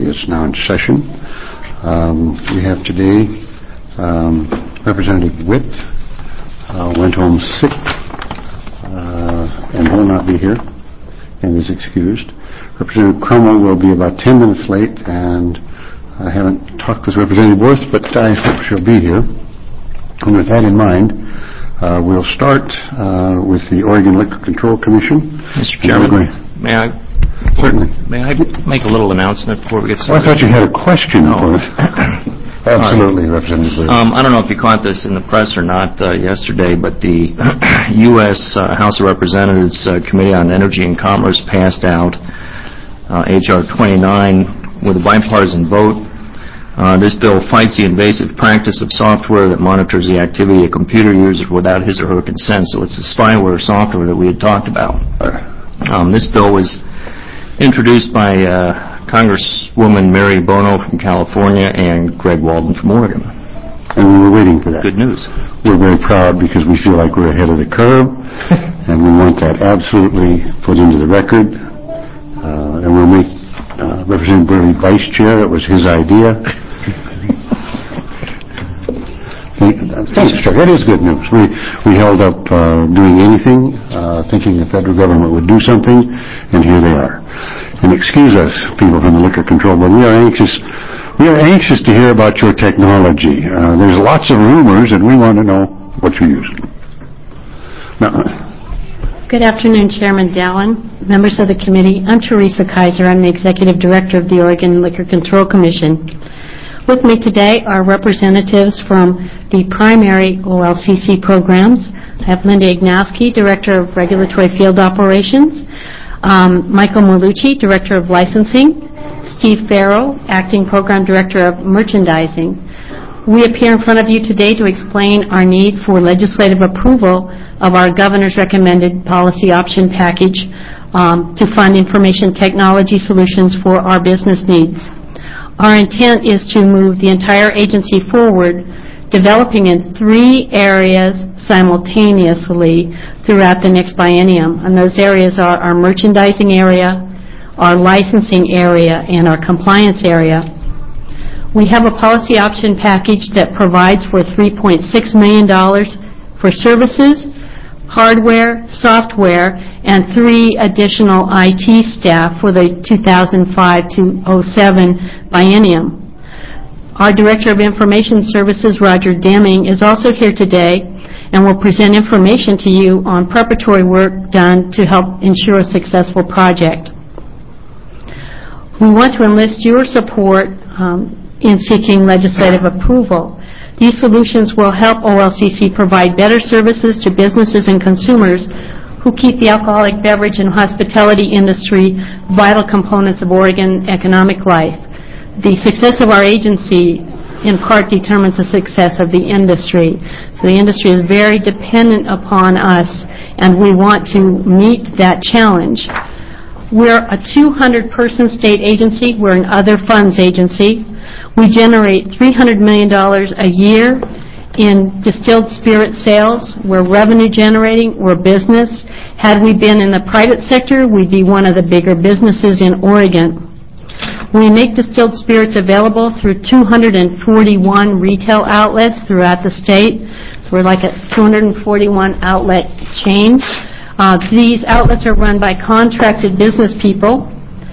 is now in session. We have today Representative Witt went home sick and will not be here and is excused. Representative Crummell will be about 10 minutes late, and I haven't talked with Representative Worth, but I hope she'll be here. And with that in mind, we'll start with the Oregon Liquor Control Commission. Mr. Chairman, may I? Certainly. May I make a little announcement before we get started? Well, I thought you had a question for us. Absolutely, Representative. I don't know if you caught this in the press or not yesterday, but the U.S. House of Representatives Committee on Energy and Commerce passed out H.R. 29 with a bipartisan vote. This bill fights the invasive practice of software that monitors the activity of computer users without his or her consent. So it's the spyware software that we had talked about. This bill was introduced by Congresswoman Mary Bono from California and Greg Walden from Oregon. And we were waiting for that. Good news. We're very proud because we feel like we're ahead of the curve, and we want that absolutely put into the record. And we'll make Representative Burley vice chair. It was his idea. Thanks, Chuck. That is good news. We held up doing anything, thinking the federal government would do something, and here they are. And excuse us, people from the Liquor Control Board, we are anxious to hear about your technology. There's lots of rumors, and we want to know what you're using. Good afternoon, Chairman Dallin, members of the committee. I'm Teresa Kaiser. I'm the Executive Director of the Oregon Liquor Control Commission. With me today are representatives from the primary OLCC programs. I have Linda Ignowski, Director of Regulatory Field Operations, Michael Molucci, Director of Licensing, Steve Farrow, Acting Program Director of Merchandising. We appear in front of you today to explain our need for legislative approval of our Governor's recommended policy option package to fund information technology solutions for our business needs. Our intent is to move the entire agency forward, developing in 3 areas simultaneously throughout the next biennium. And those areas are our merchandising area, our licensing area, and our compliance area. We have a policy option package that provides for $3.6 million for services, hardware, software, and 3 additional IT staff for the 2005 to 07 biennium. Our Director of Information Services, Roger Deming, is also here today and will present information to you on preparatory work done to help ensure a successful project. We want to enlist your support in seeking legislative approval. These solutions will help OLCC provide better services to businesses and consumers who keep the alcoholic beverage and hospitality industry vital components of Oregon economic life. The success of our agency in part determines the success of the industry. So the industry is very dependent upon us, and we want to meet that challenge. We're a 200-person state agency. We're an other funds agency. We generate $300 million a year in distilled spirit sales. We're revenue generating. We're business. Had we been in the private sector, we'd be one of the bigger businesses in Oregon. We make distilled spirits available through 241 retail outlets throughout the state. So we're like a 241 outlet chain. These outlets are run by contracted business people.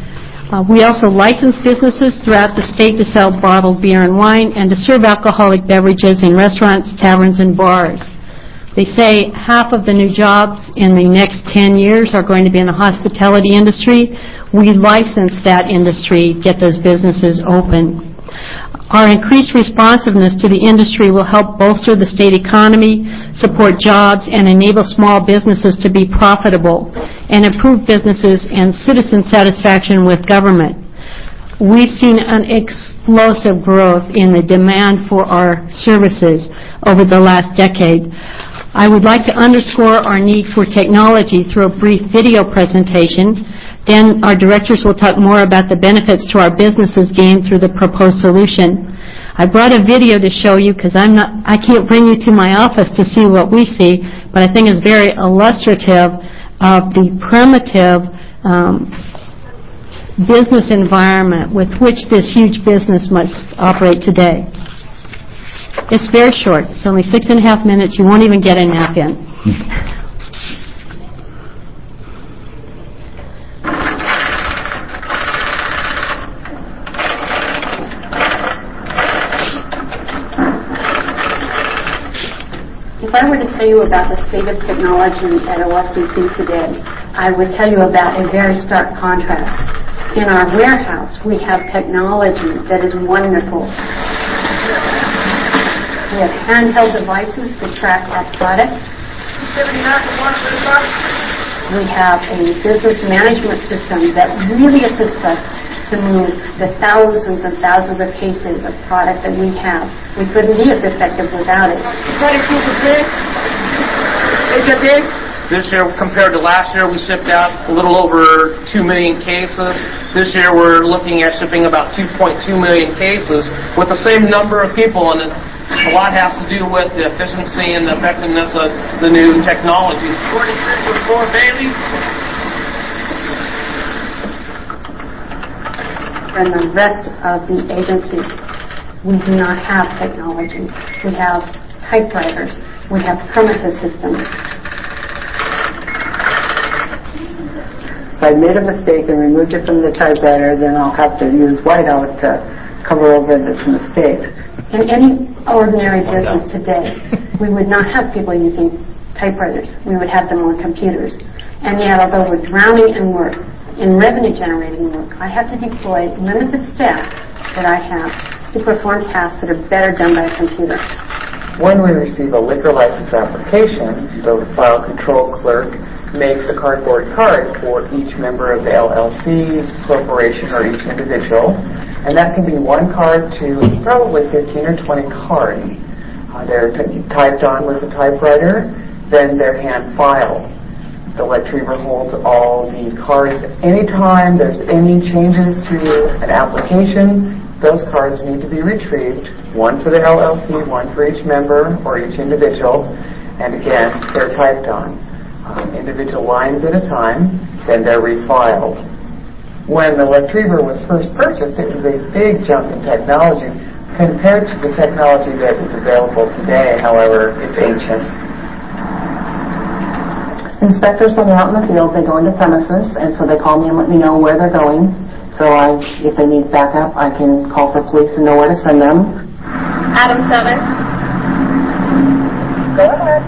We also license businesses throughout the state to sell bottled beer and wine and to serve alcoholic beverages in restaurants, taverns, and bars. They say half of the new jobs in the next 10 years are going to be in the hospitality industry. We license that industry, get those businesses open. Our increased responsiveness to the industry will help bolster the state economy, support jobs, and enable small businesses to be profitable, and improve businesses and citizen satisfaction with government. We've seen an explosive growth in the demand for our services over the last decade. I would like to underscore our need for technology through a brief video presentation. Then our directors will talk more about the benefits to our businesses gained through the proposed solution. I brought a video to show you because I can't bring you to my office to see what we see, but I think it's very illustrative of the primitive business environment with which this huge business must operate today. It's very short. It's only 6.5 minutes. You won't even get a nap in. If I were to tell you about the state of technology at OLCC today, I would tell you about a very stark contrast. In our warehouse, we have technology that is wonderful. We have handheld devices to track our products. We have a business management system that really assists us to move the thousands and thousands of cases of product that we have. We couldn't be as effective without it. This year, compared to last year, we shipped out a little over 2 million cases. This year, we're looking at shipping about 2.2 million cases with the same number of people, and a lot has to do with the efficiency and the effectiveness of the new technology. 43.4 Bailey. And the rest of the agency, we do not have technology. We have typewriters. We have primitive systems. If I made a mistake and removed it from the typewriter, then I'll have to use whiteout to cover over this mistake. In any ordinary business today, we would not have people using typewriters. We would have them on computers. And yet, although we're drowning in work, in revenue-generating work, I have to deploy limited staff that I have to perform tasks that are better done by a computer. When we receive a liquor license application, the file control clerk makes a cardboard card for each member of the LLC, corporation, or each individual, and that can be one card to probably 15 or 20 cards. They're typed on with a typewriter, then they're hand filed. The Retriever holds all the cards. Anytime there's any changes to an application, those cards need to be retrieved, one for the LLC, one for each member or each individual, and again, they're typed on. Individual lines at a time, then they're refiled. When the Retriever was first purchased, it was a big jump in technology. Compared to the technology that is available today, however, it's ancient. Inspectors, when they're out in the field, they go into premises, and so they call me and let me know where they're going. So if they need backup, I can call for police and know where to send them. Adam 7. Go ahead.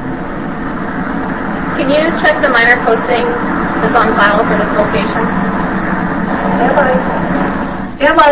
Can you check the minor posting that's on file for this location? Stand by. Stand by.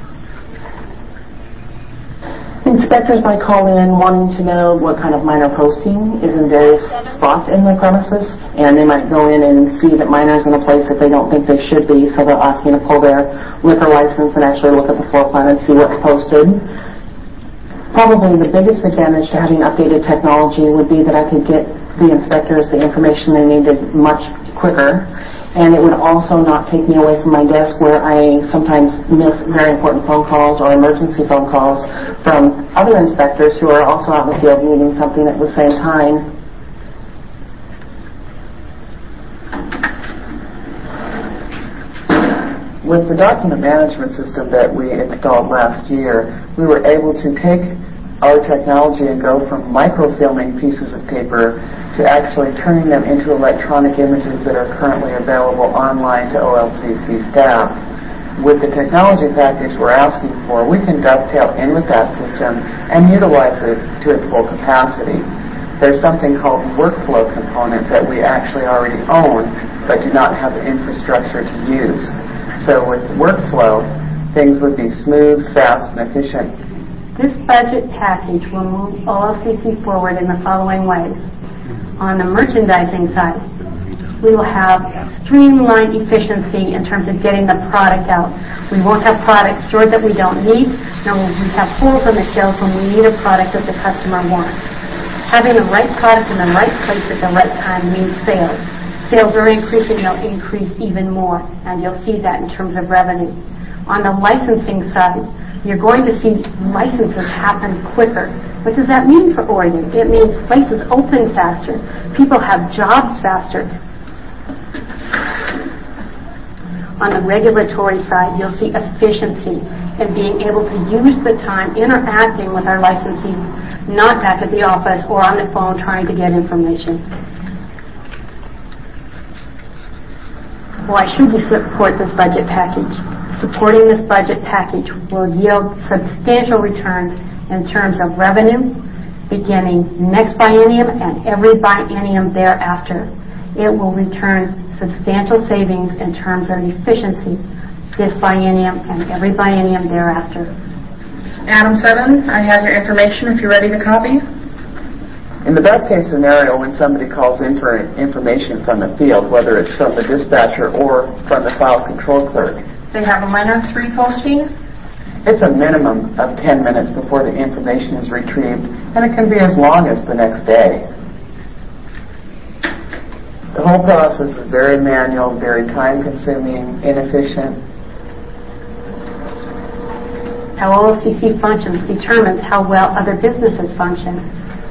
Inspectors might call in wanting to know what kind of minor posting is in various spots in the premises, and they might go in and see that minor's in a place that they don't think they should be, so they'll ask me to pull their liquor license and actually look at the floor plan and see what's posted. Probably the biggest advantage to having updated technology would be that I could get the inspectors the information they needed much quicker, and it would also not take me away from my desk where I sometimes miss very important phone calls or emergency phone calls from other inspectors who are also out in the field needing something at the same time. With the document management system that we installed last year, we were able to take our technology and go from microfilming pieces of paper to actually turning them into electronic images that are currently available online to OLCC staff. With the technology package we're asking for, we can dovetail in with that system and utilize it to its full capacity. There's something called workflow component that we actually already own, but do not have the infrastructure to use. So with workflow, things would be smooth, fast, and efficient. This budget package will move OLCC forward in the following ways. On the merchandising side, we will have streamlined efficiency in terms of getting the product out. We won't have products stored that we don't need, nor will we have holes on the shelves when we need a product that the customer wants. Having the right product in the right place at the right time means sales. Sales are increasing, they'll increase even more, and you'll see that in terms of revenue. On the licensing side, you're going to see licenses happen quicker. What does that mean for Oregon? It means places open faster. People have jobs faster. On the regulatory side, you'll see efficiency in being able to use the time interacting with our licensees, not back at the office or on the phone trying to get information. Why should we support this budget package? Supporting this budget package will yield substantial returns in terms of revenue, beginning next biennium and every biennium thereafter. It will return substantial savings in terms of efficiency this biennium and every biennium thereafter. Adam 7, I have your information if you're ready to copy. In the best case scenario, when somebody calls in for information from the field, whether it's from the dispatcher or from the file control clerk, they have a minor 3 posting. It's a minimum of 10 minutes before the information is retrieved, and it can be as long as the next day. The whole process is very manual, very time-consuming, inefficient. How OLCC functions determines how well other businesses function.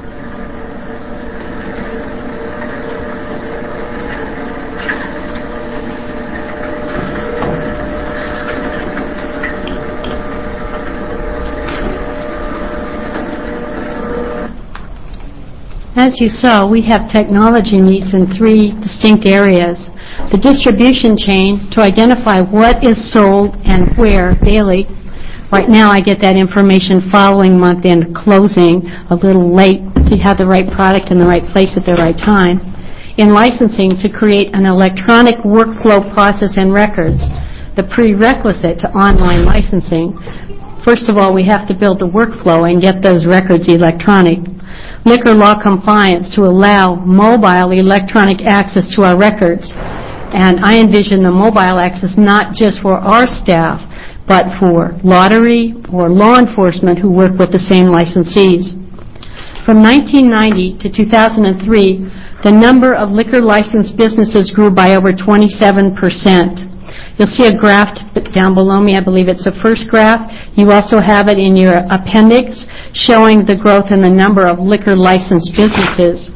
As you saw, we have technology needs in 3 distinct areas. The distribution chain to identify what is sold and where daily. Right now I get that information following month-end closing, a little late to have the right product in the right place at the right time. In licensing, to create an electronic workflow process and records, the prerequisite to online licensing. First of all, we have to build the workflow and get those records electronic. Liquor law compliance to allow mobile electronic access to our records. And I envision the mobile access not just for our staff, but for lottery or law enforcement who work with the same licensees. From 1990 to 2003, the number of liquor licensed businesses grew by over 27%. You'll see a graph down below me. I believe it's the first graph. You also have it in your appendix showing the growth in the number of liquor licensed businesses.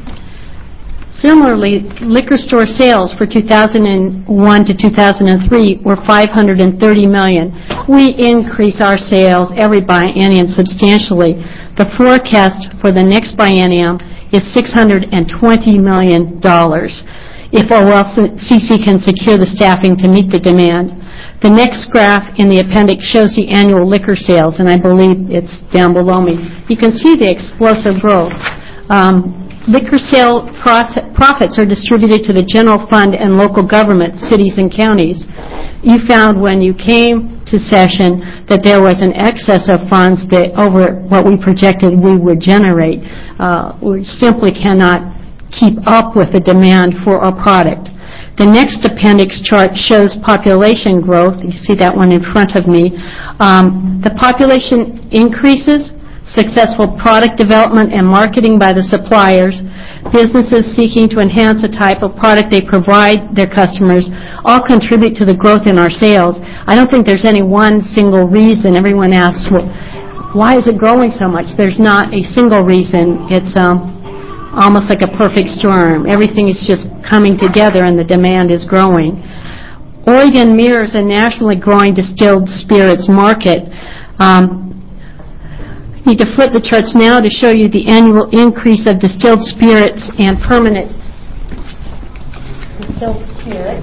Similarly, liquor store sales for 2001 to 2003 were $530 million. We increase our sales every biennium substantially. The forecast for the next biennium is $620 million if OLCC can secure the staffing to meet the demand. The next graph in the appendix shows the annual liquor sales, and I believe it's down below me. You can see the explosive growth. Liquor sale profits are distributed to the general fund and local government, cities and counties. You found when you came to session that there was an excess of funds that over what we projected we would generate. We simply cannot keep up with the demand for our product. The next appendix chart shows population growth. You see that one in front of me. The population increases, successful product development and marketing by the suppliers, businesses seeking to enhance the type of product they provide their customers, all contribute to the growth in our sales. I don't think there's any one single reason. Everyone asks, well, why is it growing so much? There's not a single reason. It's almost like a perfect storm. Everything is just coming together and the demand is growing. Oregon mirrors a nationally growing distilled spirits market. I need to flip the charts now to show you the annual increase of distilled spirits and permanent distilled spirits.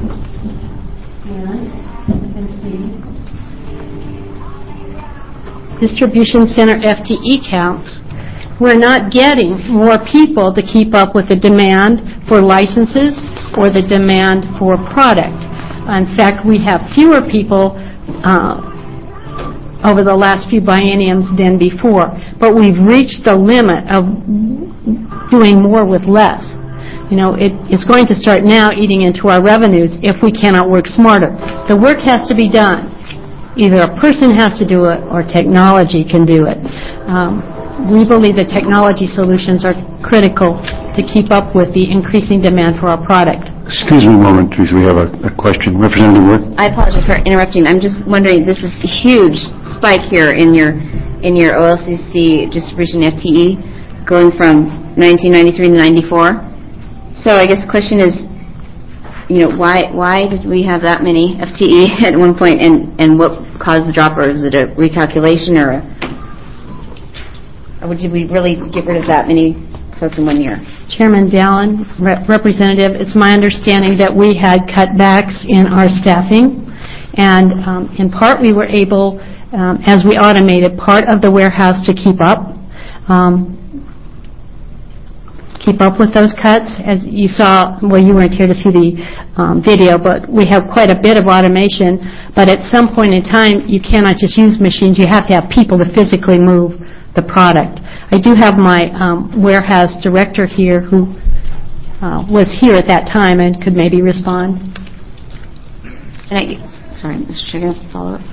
And you can see distribution center FTE counts. We're not getting more people to keep up with the demand for licenses or the demand for product. In fact, we have fewer people over the last few bienniums than before. But we've reached the limit of doing more with less. You know, it's going to start now eating into our revenues if we cannot work smarter. The work has to be done. Either a person has to do it or technology can do it. We believe that technology solutions are critical to keep up with the increasing demand for our product. Excuse me a moment, Teresa. We have a question. Representative Wood? I apologize for interrupting. I'm just wondering, this is a huge spike here in your OLCC distribution FTE going from 1993 to 94. So I guess the question is, why did we have that many FTE at one point, and what caused the drop, or is it a recalculation, or did we really get rid of that many folks in 1 year? Chairman Dallin, Representative, it's my understanding that we had cutbacks in our staffing, and in part we were able, as we automated part of the warehouse to keep up with those cuts. As you saw, well, you weren't here to see the video, but we have quite a bit of automation. But at some point in time, you cannot just use machines. You have to have people to physically move the product. I do have my warehouse director here who was here at that time and could maybe respond. Sorry, Mr. Chair, can I follow up?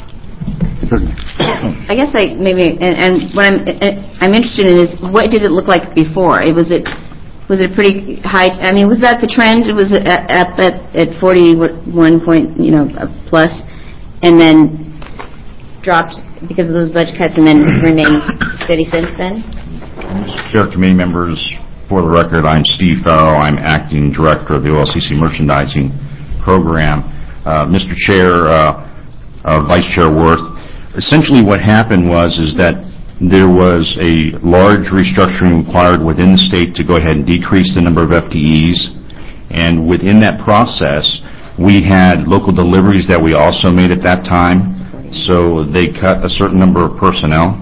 I guess and what I'm interested in is, what did it look like before? Was it pretty high? I mean, was that the trend? Was it up at 41 point, plus, and then dropped because of those budget cuts, and then remained steady since then? Mr. Chair, committee members, for the record, I'm Steve Farrow. I'm acting director of the OLCC merchandising program. Mr. Chair, Vice Chair Worth, essentially what happened is that there was a large restructuring required within the state to go ahead and decrease the number of FTEs, and within that process we had local deliveries that we also made at that time, so they cut a certain number of personnel.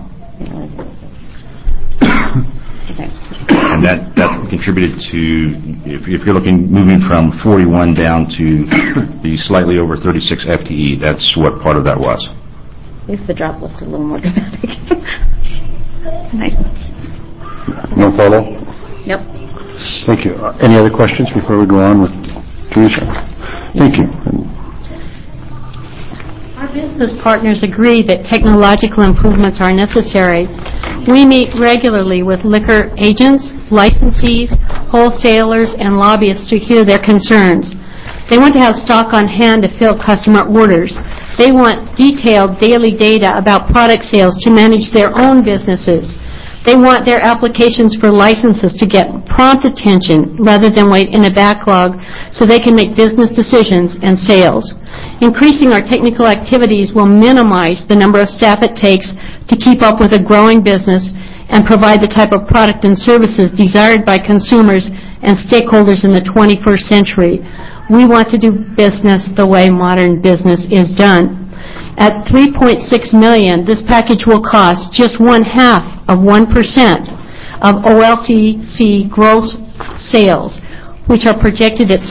And that contributed to, if you're looking, moving from 41 down to the slightly over 36 FTE, that's what part of that was. At least the drop looked a little more dramatic. Nice. No follow? Nope. Thank you. Any other questions before we go on with Teresa? Thank you. Our business partners agree that technological improvements are necessary. We meet regularly with liquor agents, licensees, wholesalers, and lobbyists to hear their concerns. They want to have stock on hand to fill customer orders. They want detailed daily data about product sales to manage their own businesses. They want their applications for licenses to get prompt attention rather than wait in a backlog so they can make business decisions and sales. Increasing our technical activities will minimize the number of staff it takes to keep up with a growing business and provide the type of product and services desired by consumers and stakeholders in the 21st century. We want to do business the way modern business is done. At $3.6 million, this package will cost just 0.5% of OLCC gross sales, which are projected at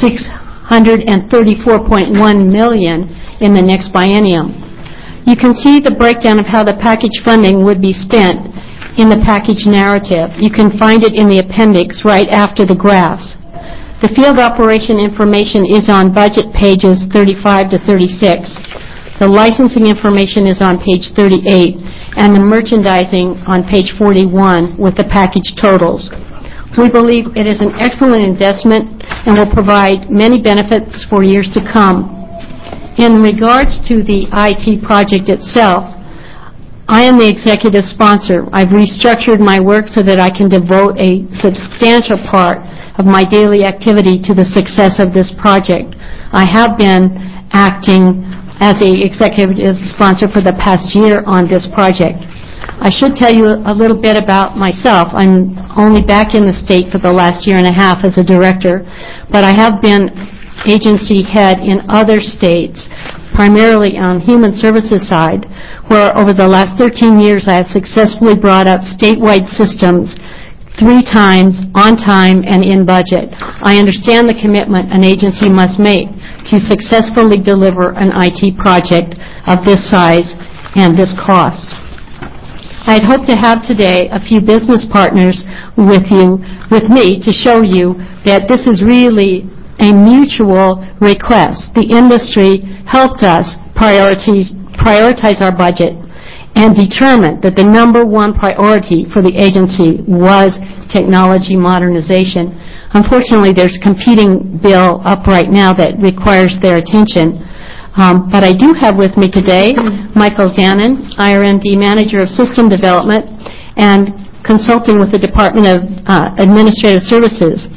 $634.1 million in the next biennium. You can see the breakdown of how the package funding would be spent in the package narrative. You can find it in the appendix right after the graphs. The field operation information is on budget pages 35 to 36. The licensing information is on page 38, and the merchandising on page 41 with the package totals. We believe it is an excellent investment and will provide many benefits for years to come. In regards to the IT project itself, I am the executive sponsor. I've restructured my work so that I can devote a substantial part of my daily activity to the success of this project. I have been acting as an executive sponsor for the past year on this project. I should tell you a little bit about myself. I'm only back in the state for the last year and a half as a director, but I have been agency head in other states, primarily on human services side, where over the last 13 years I have successfully brought up statewide systems 3 times on time and in budget. I understand the commitment an agency must make to successfully deliver an IT project of this size and this cost. I'd hoped to have today a few business partners with me to show you that this is really a mutual request. The industry helped us prioritize our budget and determined that the number one priority for the agency was technology modernization. Unfortunately, there's a competing bill up right now that requires their attention. But I do have with me today Michael Zanin, IR&D Manager of System Development and consulting with the Department of Administrative Services.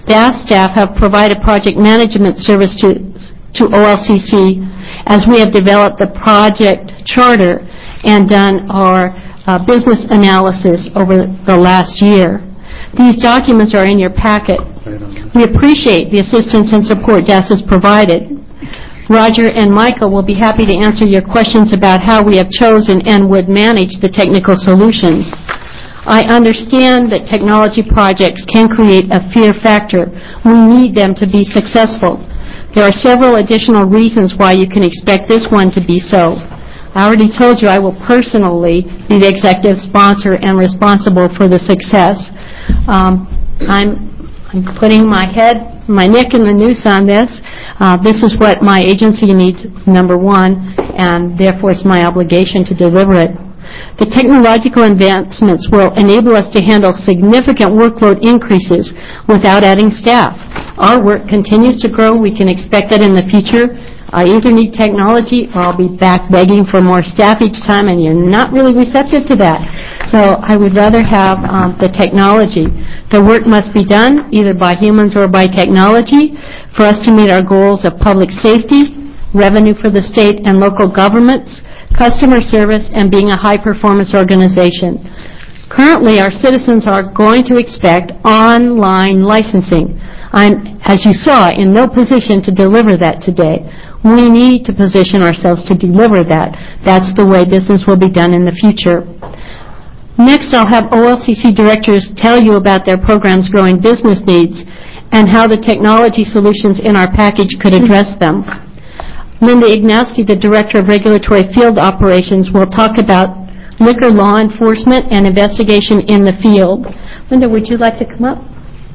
DAS staff have provided project management service to OLCC as we have developed the project charter and done our business analysis over the last year. These documents are in your packet. We appreciate the assistance and support DAS has provided. Roger and Michael will be happy to answer your questions about how we have chosen and would manage the technical solutions. I understand that technology projects can create a fear factor. We need them to be successful. There are several additional reasons why you can expect this one to be so. I already told you I will personally be the executive sponsor and responsible for the success. I'm putting my neck in the noose on this. This is what my agency needs, number one, and therefore it's my obligation to deliver it. The technological advancements will enable us to handle significant workload increases without adding staff. Our work continues to grow. We can expect that in the future. I either need technology or I'll be back begging for more staff each time, and you're not really receptive to that. So I would rather have the technology. The work must be done either by humans or by technology for us to meet our goals of public safety, revenue for the state and local governments, customer service, and being a high-performance organization. Currently, our citizens are going to expect online licensing. I'm, as you saw, in no position to deliver that today. We need to position ourselves to deliver that. That's the way business will be done in the future. Next, I'll have OLCC directors tell you about their program's growing business needs and how the technology solutions in our package could address them. Linda Ignowski, the Director of Regulatory Field Operations, will talk about liquor law enforcement and investigation in the field. Linda, would you like to come up?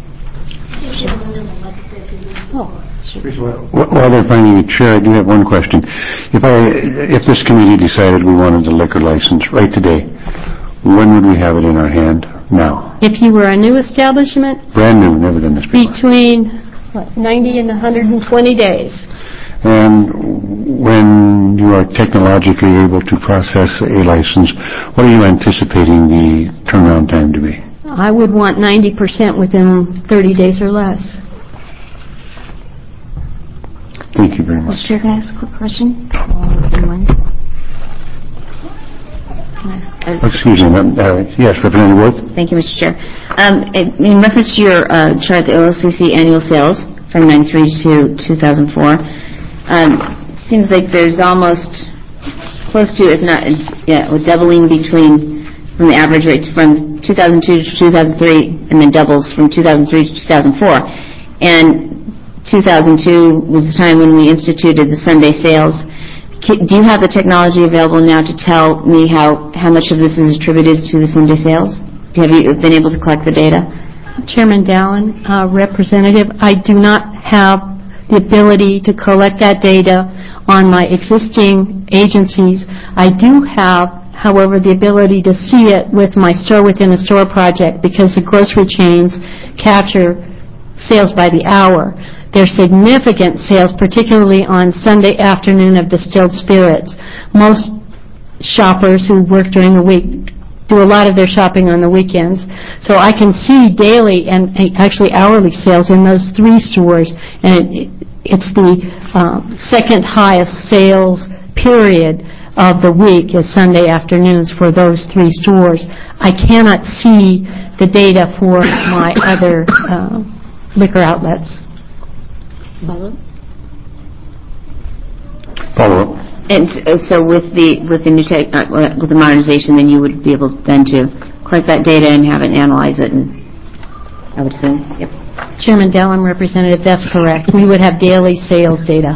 While they're finding a chair, I do have one question. If this committee decided we wanted a liquor license right today, when would we have it in our hand? Now. If you were a new establishment, brand new, never done this before. Between 90 and 120 days. And when you are technologically able to process a license, what are you anticipating the turnaround time to be? I would want 90% within 30 days or less. Thank you very much. Mr. Chair, can I ask a quick question? Excuse me. Yes, Representative Worth. Thank you, Mr. Chair. In reference to your chart, the OLCC annual sales from 93 to 2004, seems like there's almost close to, if not, doubling from the average rate from 2002 to 2003, and then doubles from 2003 to 2004. And 2002 was the time when we instituted the Sunday sales. Do you have the technology available now to tell me how much of this is attributed to the Sunday sales? Have you been able to collect the data? Chairman Dallin, Representative, I do not have the ability to collect that data on my existing agencies. I do have, however, the ability to see it with my store within a store project because the grocery chains capture sales by the hour. There's significant sales, particularly on Sunday afternoon of distilled spirits. Most shoppers who work during the week do a lot of their shopping on the weekends. So I can see daily and actually hourly sales in those three stores, and it's the second highest sales period of the week is Sunday afternoons for those three stores. I cannot see the data for my other liquor outlets. Follow-up. And so with the new tech, with the modernization, then you would be able then to collect that data and have it and analyze it, and I would assume. Yep. Chairman Dallin, Representative, that's correct. We would have daily sales data.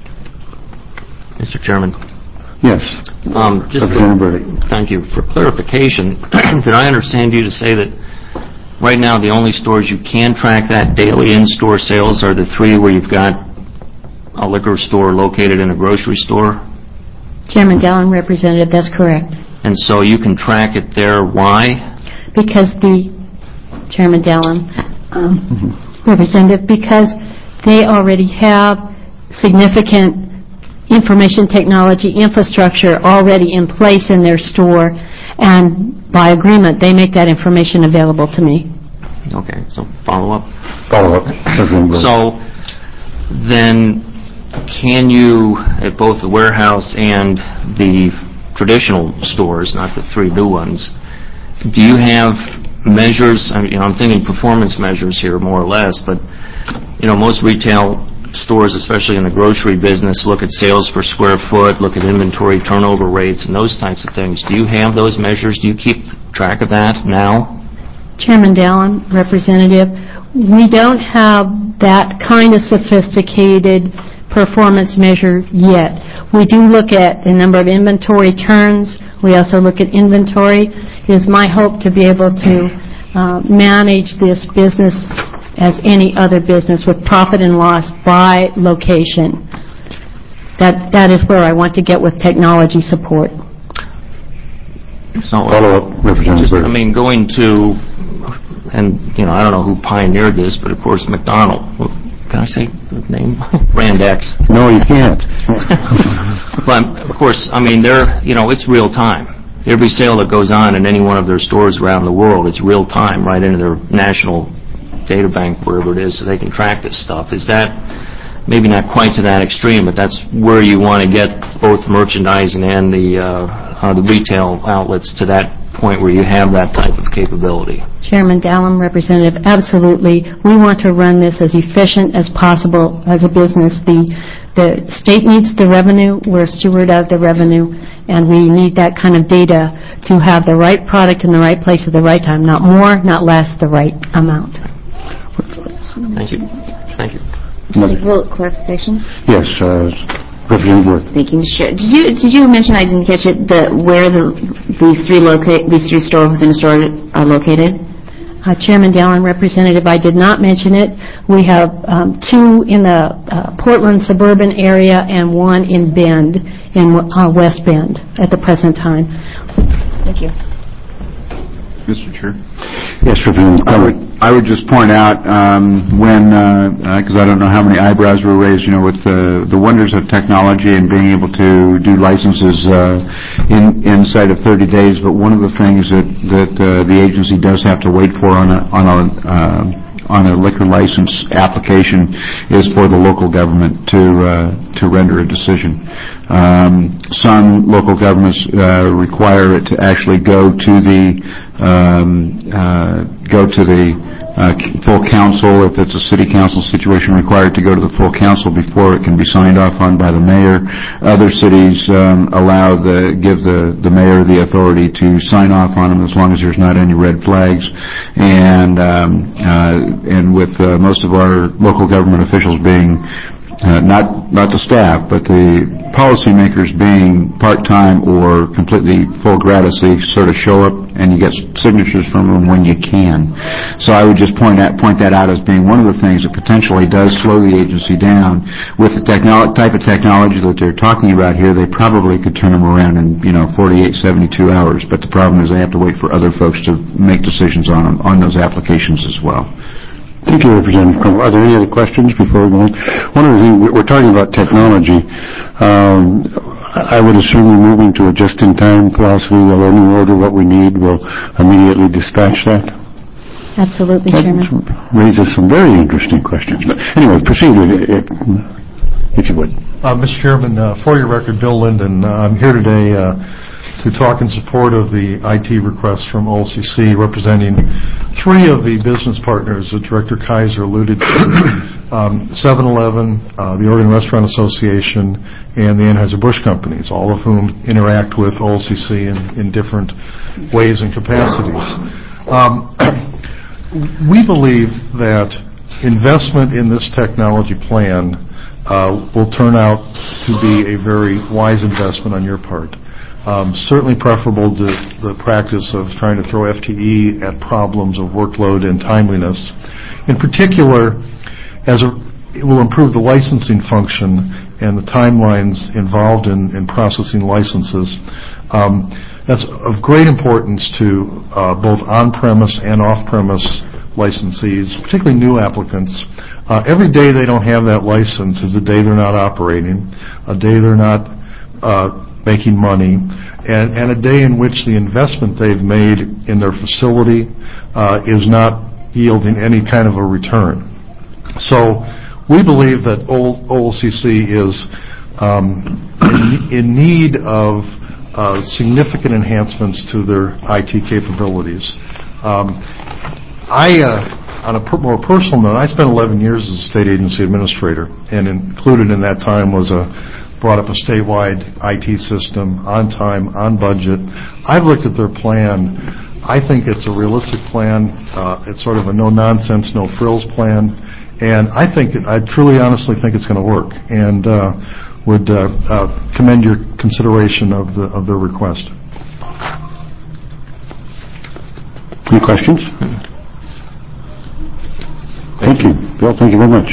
Mr. Chairman. Yes. Thank you. For clarification, did I understand you to say that right now the only stores you can track that daily in-store sales are the three where you've got a liquor store located in a grocery store? Chairman Dallin, Representative, that's correct. And so you can track it there. Why? Because Chairman Dallin, Representative, because they already have significant information technology infrastructure already in place in their store, and by agreement they make that information available to me. Okay, so follow up. Follow up. So then can you, at both the warehouse and the traditional stores, not the 3 new ones, do you have measures? I'm thinking performance measures here more or less, but most retail stores, especially in the grocery business, look at sales per square foot, look at inventory turnover rates, and those types of things. Do you have those measures? Do you keep track of that now? Chairman Dallin, Representative, we don't have that kind of sophisticated performance measure yet. We do look at the number of inventory turns. We also look at inventory. It is my hope to be able to manage this business as any other business with profit and loss by location. That is where I want to get with technology support. So, follow up, Representative. Going to, and I don't know who pioneered this, but of course McDonald. Can I say the name? Brand X. No, you can't. But of course, they're, it's real time. Every sale that goes on in any one of their stores around the world, it's real time, right into their national data bank, wherever it is, so they can track this stuff. Is that maybe not quite to that extreme, but that's where you want to get both merchandising and the retail outlets to that point where you have that type of capability? Chairman Dallin, Representative, absolutely. We want to run this as efficient as possible as a business. The state needs the revenue. We're a steward of the revenue, and we need that kind of data to have the right product in the right place at the right time. Not more, not less, the right amount. Thank you. Thank you. Just a little clarification. Yes, Representative Wirth. Thank you, Mr. Chair. Did you mention, I didn't catch it, where these three stores within a store are located? Chairman Dallin, Representative, I did not mention it. We have 2 in the Portland suburban area and 1 in Bend, in West Bend at the present time. Thank you. Mr. Chair? Yes, Representative. I would just point out because I don't know how many eyebrows were raised, with the wonders of technology and being able to do licenses inside of 30 days. But one of the things that the agency does have to wait for on a liquor license application is for the local government to render a decision. Some local governments require it to actually go to the full council. If it's a city council situation, required to go to the full council before it can be signed off on by the mayor. Other cities give the mayor the authority to sign off on them as long as there's not any red flags. And with most of our local government officials being not the staff, but the policymakers being part-time or completely full gratis, they sort of show up and you get signatures from them when you can. So I would just point that out as being one of the things that potentially does slow the agency down. With the type of technology that they're talking about here, they probably could turn them around in 48, 72 hours. But the problem is they have to wait for other folks to make decisions on those applications as well. Thank you, Representative Crum. Are there any other questions before we go on? One of the things, we're talking about technology. I would assume we're moving to a just-in-time philosophy. The learning order, what we need, will immediately dispatch that. Absolutely, Chairman. That raises some very interesting questions. But anyway, proceed if you would. Mr. Chairman, for your record, Bill Linden. I'm here today to talk in support of the IT request from OLCC, representing 3 of the business partners that Director Kaiser alluded to, 7-Eleven, the Oregon Restaurant Association, and the Anheuser-Busch companies, all of whom interact with OLCC in different ways and capacities. We believe that investment in this technology plan will turn out to be a very wise investment on your part. Certainly preferable to the practice of trying to throw FTE at problems of workload and timeliness. In particular, it will improve the licensing function and the timelines involved in processing licenses. That's of great importance to both on-premise and off-premise licensees, particularly new applicants. Every day they don't have that license is a day they're not operating, a day they're not making money, and a day in which the investment they've made in their facility is not yielding any kind of a return. So we believe that OLCC is in need of significant enhancements to their IT capabilities. On a more personal note, I spent 11 years as a state agency administrator, and included in that time was brought up a statewide IT system on time, on budget. I've looked at their plan. I think it's a realistic plan. It's sort of a no-nonsense, no-frills plan, and I truly, honestly think it's going to work, and would commend your consideration of the request. Any questions? Thank you. Bill, thank you very much.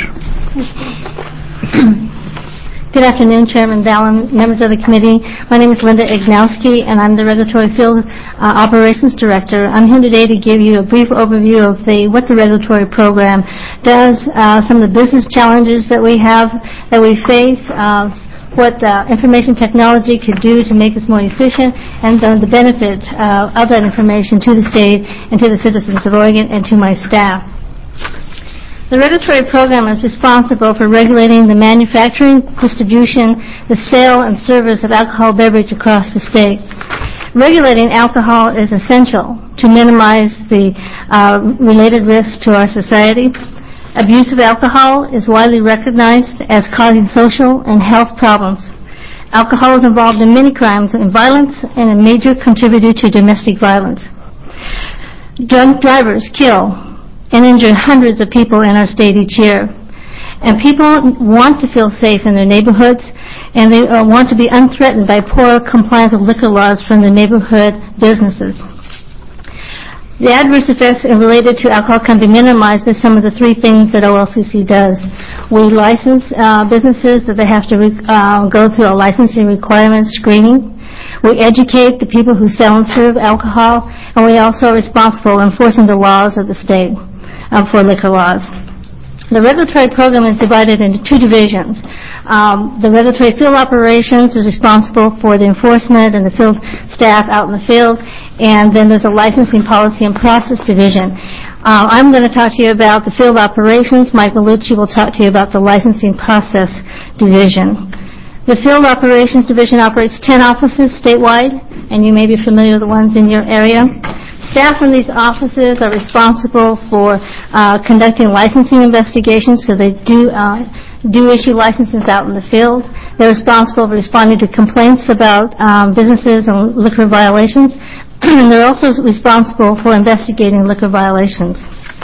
Good afternoon, Chairman Dallin, members of the committee. My name is Linda Ignowski, and I'm the Regulatory Field Operations Director. I'm here today to give you a brief overview of what the regulatory program does, some of the business challenges that we face, what information technology could do to make us more efficient, and the benefit of that information to the state and to the citizens of Oregon and to my staff. The regulatory program is responsible for regulating the manufacturing, distribution, the sale, and service of alcohol beverage across the state. Regulating alcohol is essential to minimize the related risks to our society. Abuse of alcohol is widely recognized as causing social and health problems. Alcohol is involved in many crimes and violence and a major contributor to domestic violence. Drunk drivers kill and injure hundreds of people in our state each year. And people want to feel safe in their neighborhoods, and they want to be unthreatened by poor compliance with liquor laws from the neighborhood businesses. The adverse effects related to alcohol can be minimized by some of the three things that OLCC does. We license businesses that they have to go through a licensing requirement screening. We educate the people who sell and serve alcohol, and we also are responsible for enforcing the laws of the state for liquor laws. The regulatory program is divided into two divisions. The regulatory field operations is responsible for the enforcement and the field staff out in the field, and then there's a licensing policy and process division. I'm going to talk to you about the field operations. Mike Malucci will talk to you about the licensing process division. The field operations division operates 10 offices statewide, and you may be familiar with the ones in your area. Staff in these offices are responsible for conducting licensing investigations because they do issue licenses out in the field. They're responsible for responding to complaints about businesses and liquor violations. And they're also responsible for investigating liquor violations.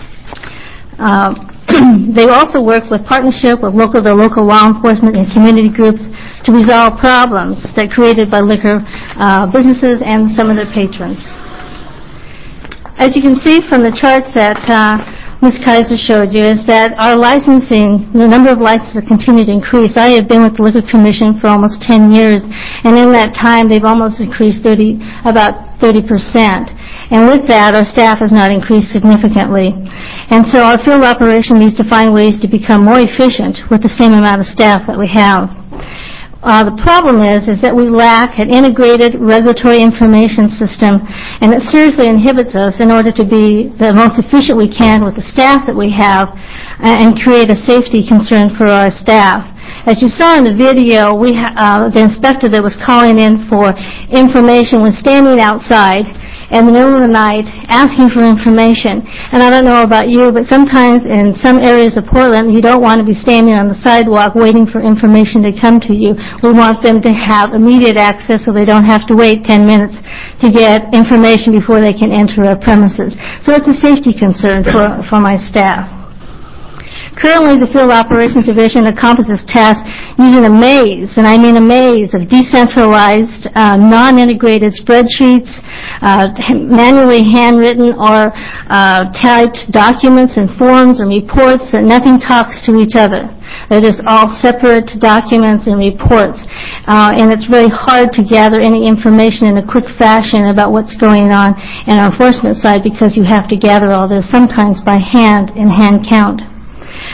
They also work with partnership with the local law enforcement and community groups to resolve problems that are created by liquor businesses and some of their patrons. As you can see from the charts that Ms. Kaiser showed you, is that our licensing, the number of licenses continue to increase. I have been with the Liquor Commission for almost 10 years, and in that time they've almost increased about 30%. And with that, our staff has not increased significantly. And so our field operation needs to find ways to become more efficient with the same amount of staff that we have. The problem is that we lack an integrated regulatory information system, and it seriously inhibits us in order to be the most efficient we can with the staff that we have and create a safety concern for our staff. As you saw in the video, the inspector that was calling in for information was standing outside in the middle of the night asking for information. And I don't know about you, but sometimes in some areas of Portland, you don't want to be standing on the sidewalk waiting for information to come to you. We want them to have immediate access so they don't have to wait 10 minutes to get information before they can enter our premises. So it's a safety concern for my staff. Currently, the Field Operations Division accomplishes tasks using a maze, and I mean a maze of decentralized, non-integrated spreadsheets, manually handwritten or typed documents and forms and reports that nothing talks to each other. They're just all separate documents and reports, and it's very hard to gather any information in a quick fashion about what's going on in our enforcement side because you have to gather all this sometimes by hand in hand count.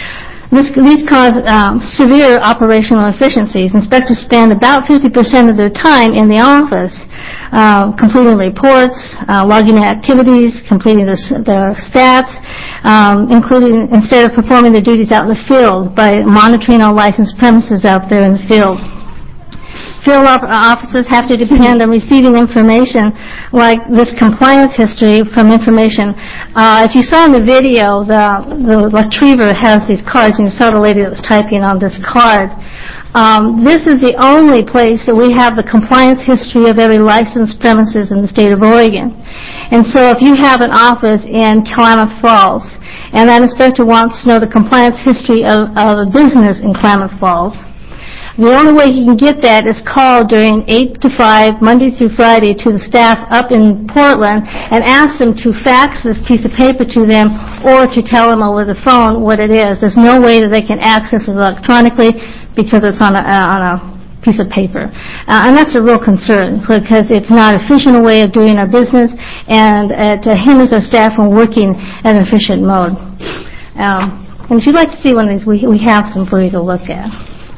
These cause severe operational efficiencies. Inspectors spend about 50% of their time in the office completing reports, logging activities, completing their stats, including instead of performing their duties out in the field by monitoring all licensed premises out there in the field. Field officers have to depend on receiving information like this compliance history from information. As you saw in the video, the retriever has these cards, and you saw the lady that was typing on this card. This is the only place that we have the compliance history of every licensed premises in the state of Oregon. And so if you have an office in Klamath Falls, and that inspector wants to know the compliance history of a business in Klamath Falls, the only way he can get that is call during 8 to 5, Monday through Friday, to the staff up in Portland and ask them to fax this piece of paper to them or to tell them over the phone what it is. There's no way that they can access it electronically because it's on a piece of paper. And that's a real concern because it's not an efficient way of doing our business, and it hinders our staff from working in an efficient mode. And if you'd like to see one of these, we have some for you to look at.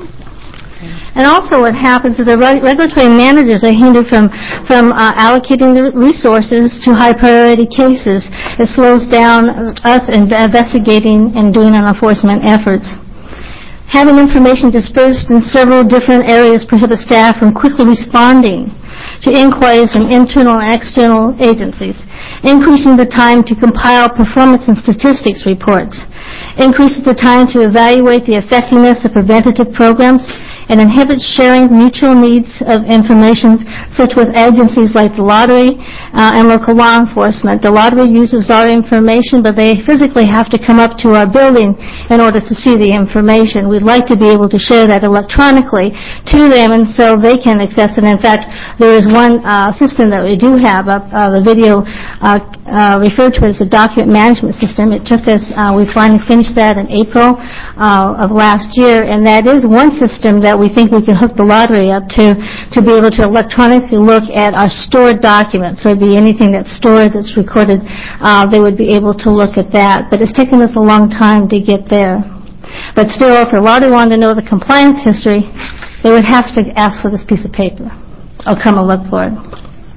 And also what happens is the regulatory managers are hindered from allocating the resources to high-priority cases. It slows down us investigating and doing our enforcement efforts. Having information dispersed in several different areas prohibits staff from quickly responding to inquiries from internal and external agencies, increasing the time to compile performance and statistics reports, increases the time to evaluate the effectiveness of preventative programs, and inhibits sharing mutual needs of information, such with agencies like the lottery and local law enforcement. The lottery uses our information, but they physically have to come up to our building in order to see the information. We'd like to be able to share that electronically to them, and so they can access it. In fact, there is one system that we do have up, the video referred to as a document management system. It took us, we finally finished that in April of last year, and that is one system that we think we can hook the lottery up to be able to electronically look at our stored documents. So it'd be anything that's stored, that's recorded, they would be able to look at that. But it's taken us a long time to get there. But still, if the lottery wanted to know the compliance history, they would have to ask for this piece of paper or come and look for it.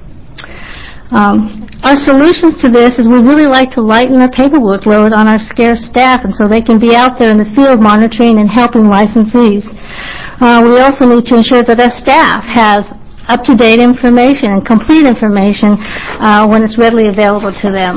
Our solutions to this is we really like to lighten the paperwork load on our scarce staff, and so they can be out there in the field monitoring and helping licensees. We also need to ensure that our staff has up-to-date information and complete information when it's readily available to them.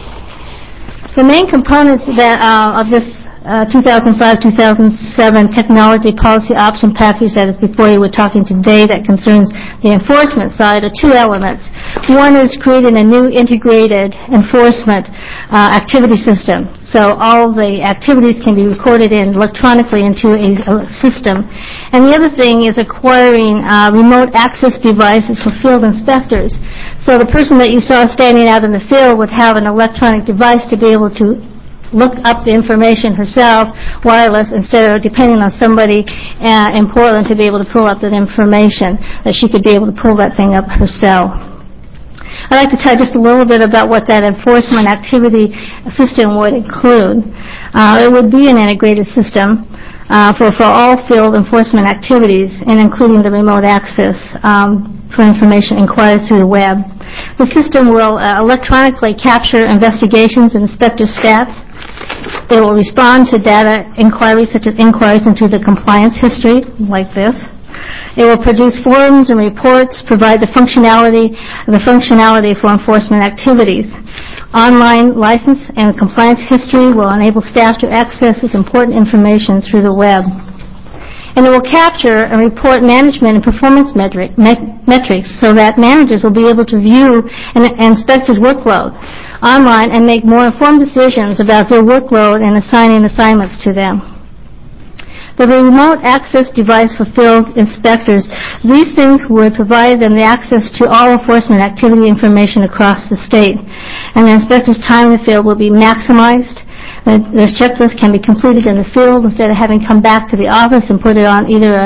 The main components that, of this 2005-2007 technology policy option package that is before you, we're talking today, that concerns the enforcement side, are two elements. One is creating a new integrated enforcement activity system. So all the activities can be recorded electronically into a system. And the other thing is acquiring remote access devices for field inspectors. So the person that you saw standing out in the field would have an electronic device to be able to look up the information herself, wireless, instead of depending on somebody in Portland to be able to pull up that information, that she could be able to pull that thing up herself. I'd like to tell you just a little bit about what that enforcement activity system would include. It would be an integrated system for all field enforcement activities, and including the remote access for information inquiries through the web. The system will electronically capture investigations and inspector stats. It will respond to data inquiries, such as inquiries into the compliance history, like this. It will produce forms and reports, provide the functionality for enforcement activities. Online license and compliance history will enable staff to access this important information through the web. And it will capture and report management and performance metrics so that managers will be able to view an inspector's workload online and make more informed decisions about their workload and assigning assignments to them. The remote access device for field inspectors, these things would provide them the access to all enforcement activity information across the state. And the inspector's time in the field will be maximized. Their checklist can be completed in the field instead of having come back to the office and put it on either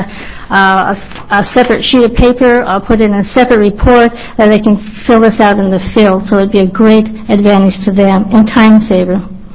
a separate sheet of paper or put it in a separate report, that they can fill this out in the field. So it would be a great advantage to them and time saver.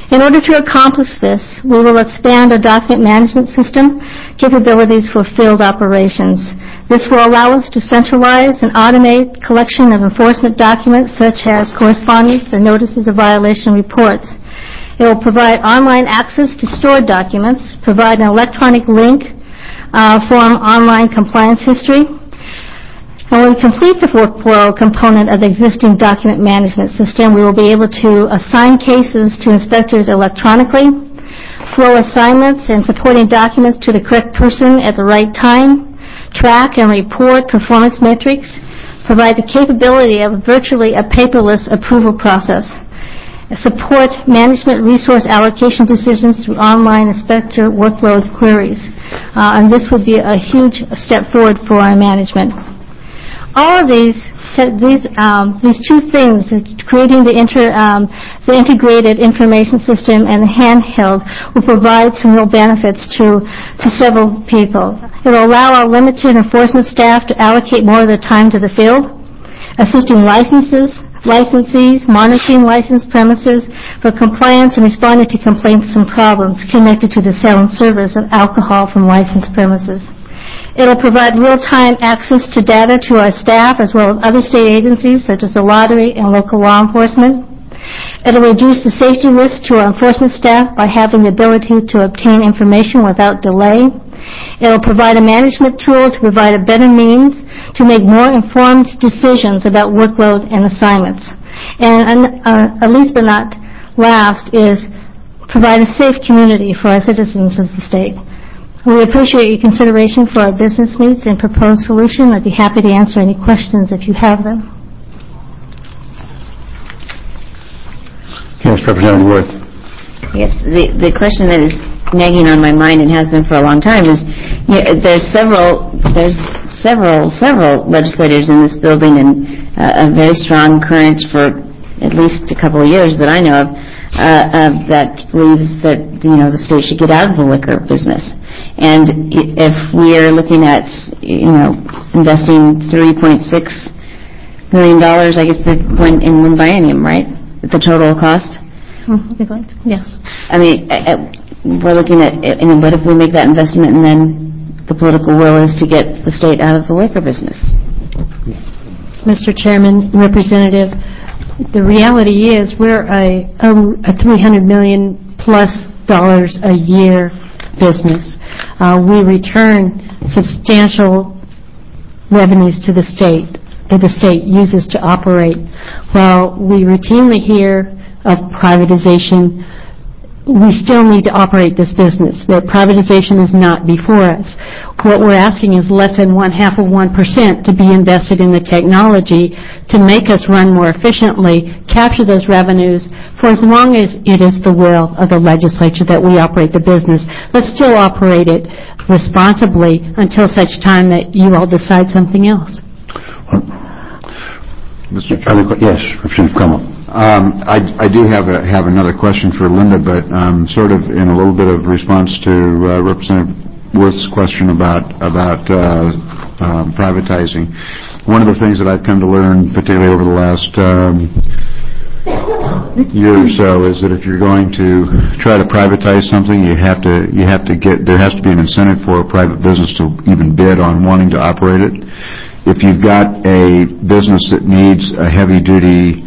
In order to accomplish this, we will expand our document management system capabilities for field operations. This will allow us to centralize and automate collection of enforcement documents such as correspondence and notices of violation reports. It will provide online access to stored documents, provide an electronic link form online compliance history. And when we complete the workflow component of the existing document management system, we will be able to assign cases to inspectors electronically, flow assignments and supporting documents to the correct person at the right time, track and report performance metrics, provide the capability of virtually a paperless approval process, support management resource allocation decisions through online inspector workload queries. And this would be a huge step forward for our management. All of these two things, creating the integrated information system and the handheld, will provide some real benefits to several people. It will allow our limited enforcement staff to allocate more of their time to the field, assisting licensees, monitoring licensed premises for compliance and responding to complaints and problems connected to the sale and service of alcohol from licensed premises. It will provide real-time access to data to our staff as well as other state agencies such as the lottery and local law enforcement. It will reduce the safety risk to our enforcement staff by having the ability to obtain information without delay. It will provide a management tool to provide a better means to make more informed decisions about workload and assignments. And least but not last is provide a safe community for our citizens of the state. We appreciate your consideration for our business needs and proposed solution. I'd be happy to answer any questions if you have them. Yes, Representative Worth. Yes, the question that is nagging on my mind and has been for a long time is there's several legislators in this building and a very strong current for at least a couple of years that I know of that believes that the state should get out of the liquor business. And if we are looking at investing $3.6 million, I guess in one biennium, right? The total cost. Yes. I mean, we're looking at what if we make that investment and then the political will is to get the state out of the liquor business? Mr. Chairman, Representative, the reality is we're a $300 million plus a year business. We return substantial revenues to the state that the state uses to operate. While we routinely hear of privatization, we still need to operate this business. That privatization is not before us. What we're asking is less than 0.5% to be invested in the technology to make us run more efficiently, capture those revenues for as long as it is the will of the legislature that we operate the business. Let's still operate it responsibly until such time that you all decide something else. Mr. Chairman. Yes, Representative Crummell. I do have another question for Linda, but sort of in a little bit of response to Representative Worth's question about privatizing. One of the things that I've come to learn, particularly over the last year or so, is that if you're going to try to privatize something, there has to be an incentive for a private business to even bid on wanting to operate it. If you've got a business that needs a heavy-duty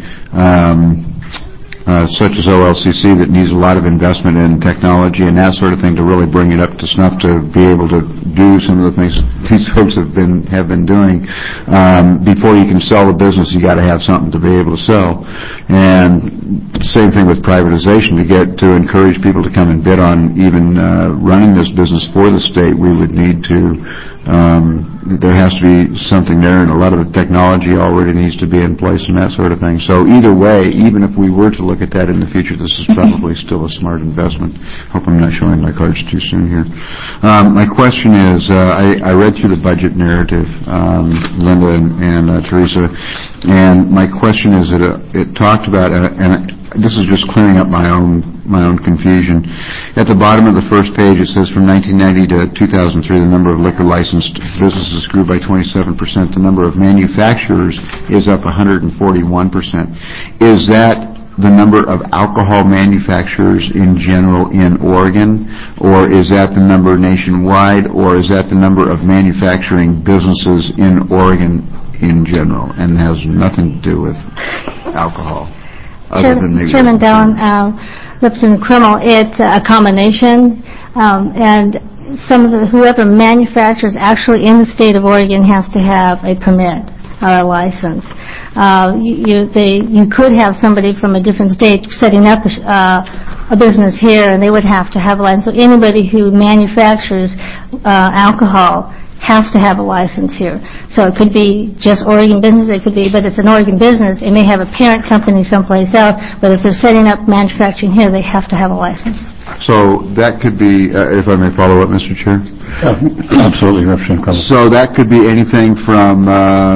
such as OLCC that needs a lot of investment in technology and that sort of thing to really bring it up to snuff to be able to do some of the things these folks have been doing. Before you can sell the business, you got to have something to be able to sell. And same thing with privatization. To encourage people to come and bid on even running this business for the state, we would need to there has to be something there, and a lot of the technology already needs to be in place and that sort of thing. So either way, even if we were to look at that in the future, this is probably still a smart investment. Hope I'm not showing my cards too soon here. My question is, I read through the budget narrative, Linda and Teresa, and my question is that it talked about, and this is just clearing up my own confusion. At the bottom of the first page, it says from 1990 to 2003, the number of liquor licensed businesses grew by 27%. The number of manufacturers is up 141%. Is that the number of alcohol manufacturers in general in Oregon, or is that the number nationwide, or is that the number of manufacturing businesses in Oregon in general, and has nothing to do with alcohol? Chairman Dallin, Lipson Criminal, it's a combination, and whoever manufactures actually in the state of Oregon has to have a permit or a license. You could have somebody from a different state setting up a business here, and they would have to have a license. So anybody who manufactures alcohol has to have a license here. So it could be just Oregon business, but it's an Oregon business. It may have a parent company someplace else, but if they're setting up manufacturing here, they have to have a license. So that could be, if I may follow up, Mr. Chair? Absolutely, Representative Crummell. So that could be anything from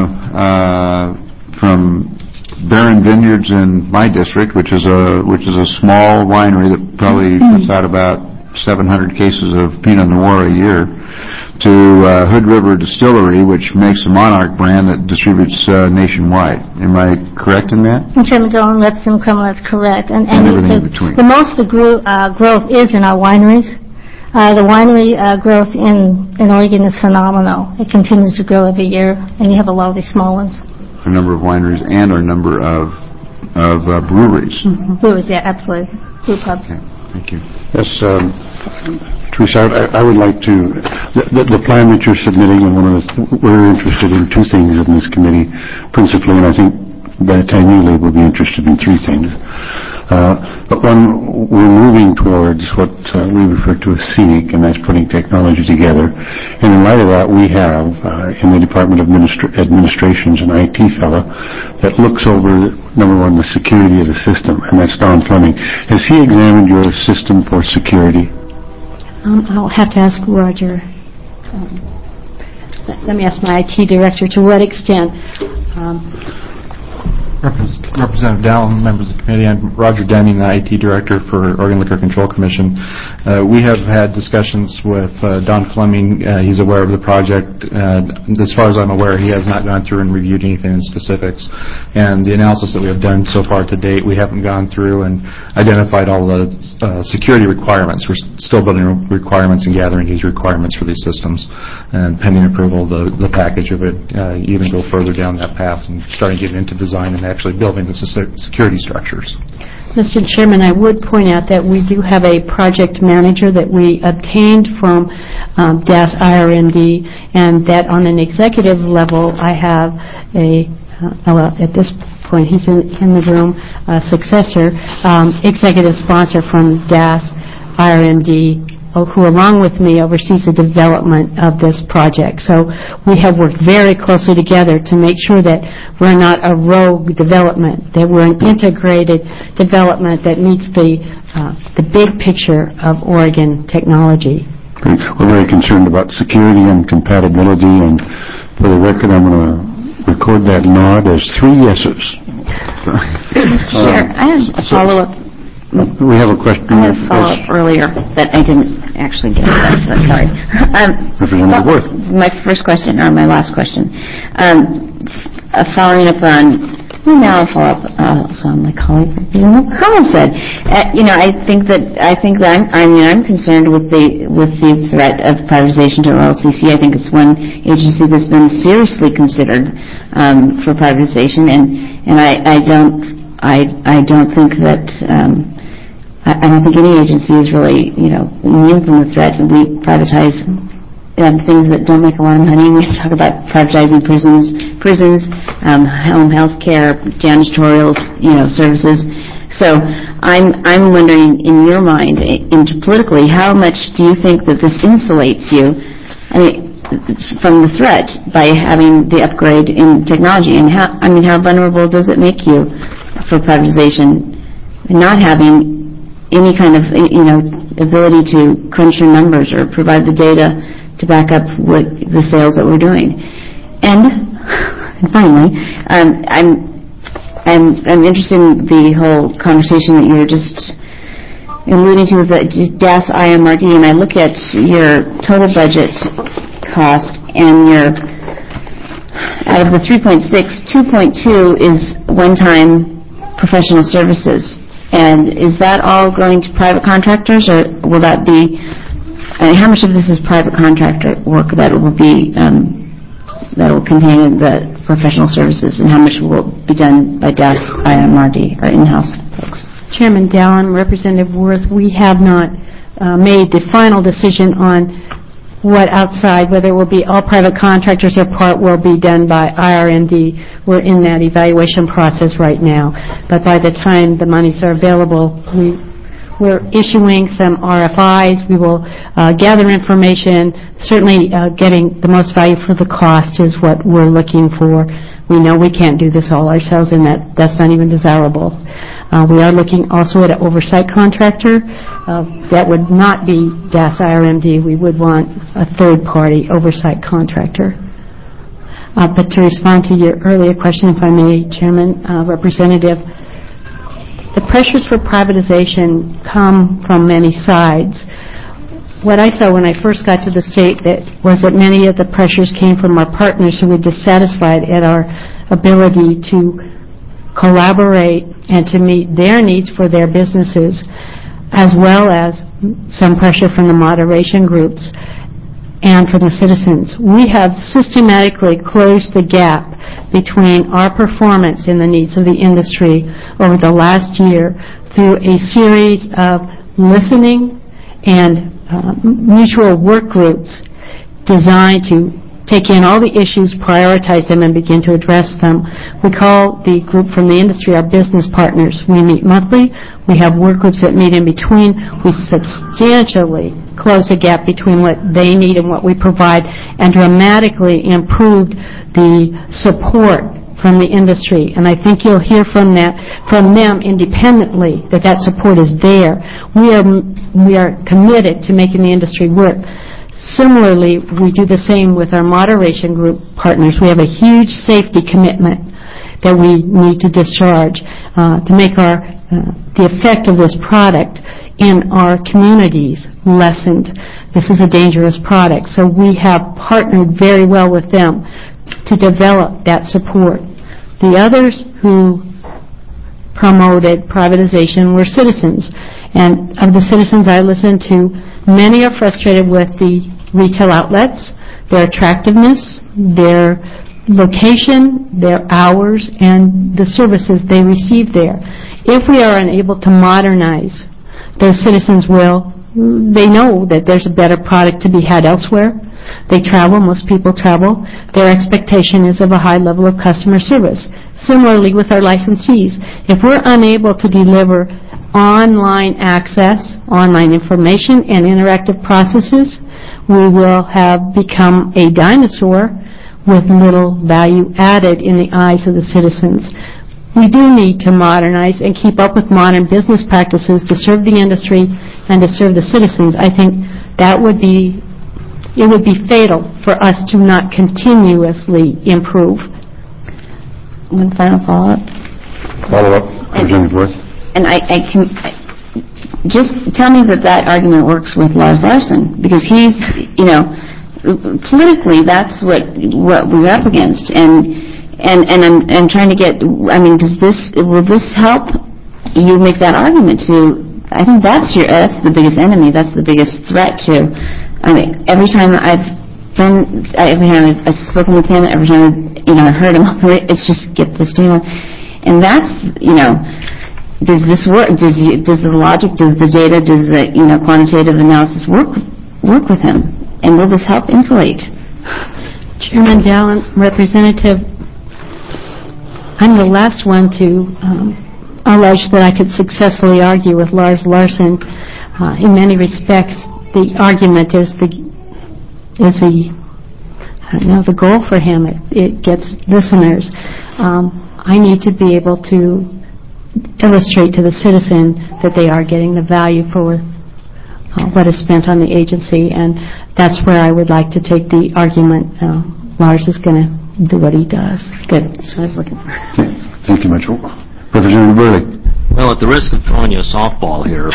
Barron Vineyards in my district, which is a small winery that probably puts out about 700 cases of Pinot Noir a year, to Hood River Distillery, which makes the Monarch brand that distributes nationwide. Am I correct in that? Chairman Dillon, Lipson Criminal, that's correct. And everything in between. The most of the growth is in our wineries. The winery growth in Oregon is phenomenal. It continues to grow every year, and you have a lot of these small ones. Our number of wineries and our number of breweries. Mm-hmm. Breweries, yeah, absolutely. Brew pubs. Okay. Thank you. Yes, Teresa, I would like to, the plan that you're submitting, and we're interested in two things in this committee, principally, and I think by the time you leave, we'll be interested in three things. But one, we're moving towards what we refer to as scenic, and that's putting technology together. And in light of that, we have in the Department of Administration's an IT fellow that looks over, number one, the security of the system, and that's Don Fleming. Has he examined your system for security? I'll have to ask Roger. Let me ask my IT director to what extent. Representative Dallin, members of the committee, I'm Roger Denning, the IT Director for Oregon Liquor Control Commission. We have had discussions with Don Fleming. He's aware of the project. As far as I'm aware, he has not gone through and reviewed anything in specifics. And the analysis that we have done so far to date, we haven't gone through and identified all the security requirements. We're still building requirements and gathering these requirements for these systems. And pending approval, the package of it, even go further down that path and starting getting into design and actually building the security structures. Mr. Chairman, I would point out that we do have a project manager that we obtained from DAS IRMD, and that on an executive level, I have at this point, he's in the room, successor, executive sponsor from DAS IRMD, who along with me oversees the development of this project. So we have worked very closely together to make sure that we're not a rogue development, that we're an integrated development that meets the big picture of Oregon technology. Great. We're very concerned about security and compatibility, and for the record, I'm going to record that nod as 3 yeses. Chair, I have a follow-up. We have a question. I had a follow-up earlier that I didn't actually get to. So sorry. Representative Worth. My first question, or my last question. Following up on, now I'll follow up also on my colleague, Representative Crummell said. I think that I'm concerned with the threat of privatization to OLCC. I think it's one agency that's been seriously considered for privatization, and I don't think that. I don't think any agency is really, immune from the threat. We privatize things that don't make a lot of money. We talk about privatizing prisons, home health care, janitorial, services. So I'm wondering, in your mind, politically, how much do you think that this insulates you from the threat by having the upgrade in technology? And how vulnerable does it make you for privatization, not having any kind of, ability to crunch your numbers or provide the data to back up what the sales that we're doing? And finally, I'm interested in the whole conversation that you were just alluding to with the DAS IMRD, and I look at your total budget cost, and out of the 3.6, 2.2 is one-time professional services. And is that all going to private contractors, or will that be, how much of this is private contractor work that will be, that will contain the professional services, and how much will be done by DAS, IMRD, or in-house folks? Chairman Dallin, Representative Worth, we have not made the final decision on what outside, whether it will be all private contractors or part will be done by IRMD. We're in that evaluation process right now. But by the time the monies are available, we're issuing some RFIs. We will gather information. Certainly getting the most value for the cost is what we're looking for. We know we can't do this all ourselves, and that's not even desirable. We are looking also at an oversight contractor. That would not be DAS IRMD. We would want a third-party oversight contractor. But to respond to your earlier question, if I may, Chairman, Representative, the pressures for privatization come from many sides. What I saw when I first got to the state was that many of the pressures came from our partners who were dissatisfied at our ability to collaborate and to meet their needs for their businesses, as well as some pressure from the moderation groups and from the citizens. We have systematically closed the gap between our performance and the needs of the industry over the last year through a series of listening and mutual work groups designed to take in all the issues, prioritize them, and begin to address them. We call the group from the industry our business partners. We meet monthly. We have work groups that meet in between. We substantially close the gap between what they need and what we provide, and dramatically improved the support from the industry. And I think you'll hear from them independently that support is there. We are committed to making the industry work. Similarly, we do the same with our moderation group partners. We have a huge safety commitment that we need to discharge to make the effect of this product in our communities lessened. This is a dangerous product, so we have partnered very well with them to develop that support. The others who promoted privatization were citizens, and of the citizens I listened to, many are frustrated with the retail outlets, their attractiveness, their location, their hours, and the services they receive there. If we are unable to modernize, those citizens they know that there's a better product to be had elsewhere. They travel, most people travel. Their expectation is of a high level of customer service. Similarly with our licensees, if we're unable to deliver online access, online information, and interactive processes, we will have become a dinosaur with little value added in the eyes of the citizens. We do need to modernize and keep up with modern business practices to serve the industry and to serve the citizens. I think it would be fatal for us to not continuously improve. One final follow-up. Follow-up, Representative Worth. And just tell me that argument works with Lars Larson, because he's, politically that's what we're up against, and I'm trying to get. I mean, will this help you make that argument to? I think that's the biggest enemy. That's the biggest threat to. I mean, every time I've spoken with him, every time I heard him, it's just get this deal, and that's Does this work? Does the logic, does the data, does the quantitative analysis work with him? And will this help insulate? Chairman Dallin, Representative, I'm the last one to allege that I could successfully argue with Lars Larson. In many respects, the argument is the goal for him. It gets listeners. I need to be able to illustrate to the citizen that they are getting the value for what is spent on the agency, and that's where I would like to take the argument. Lars is going to do what he does. Good. That's what I was looking for. Okay. Thank you much. Representative Burley. Well, at the risk of throwing you a softball here,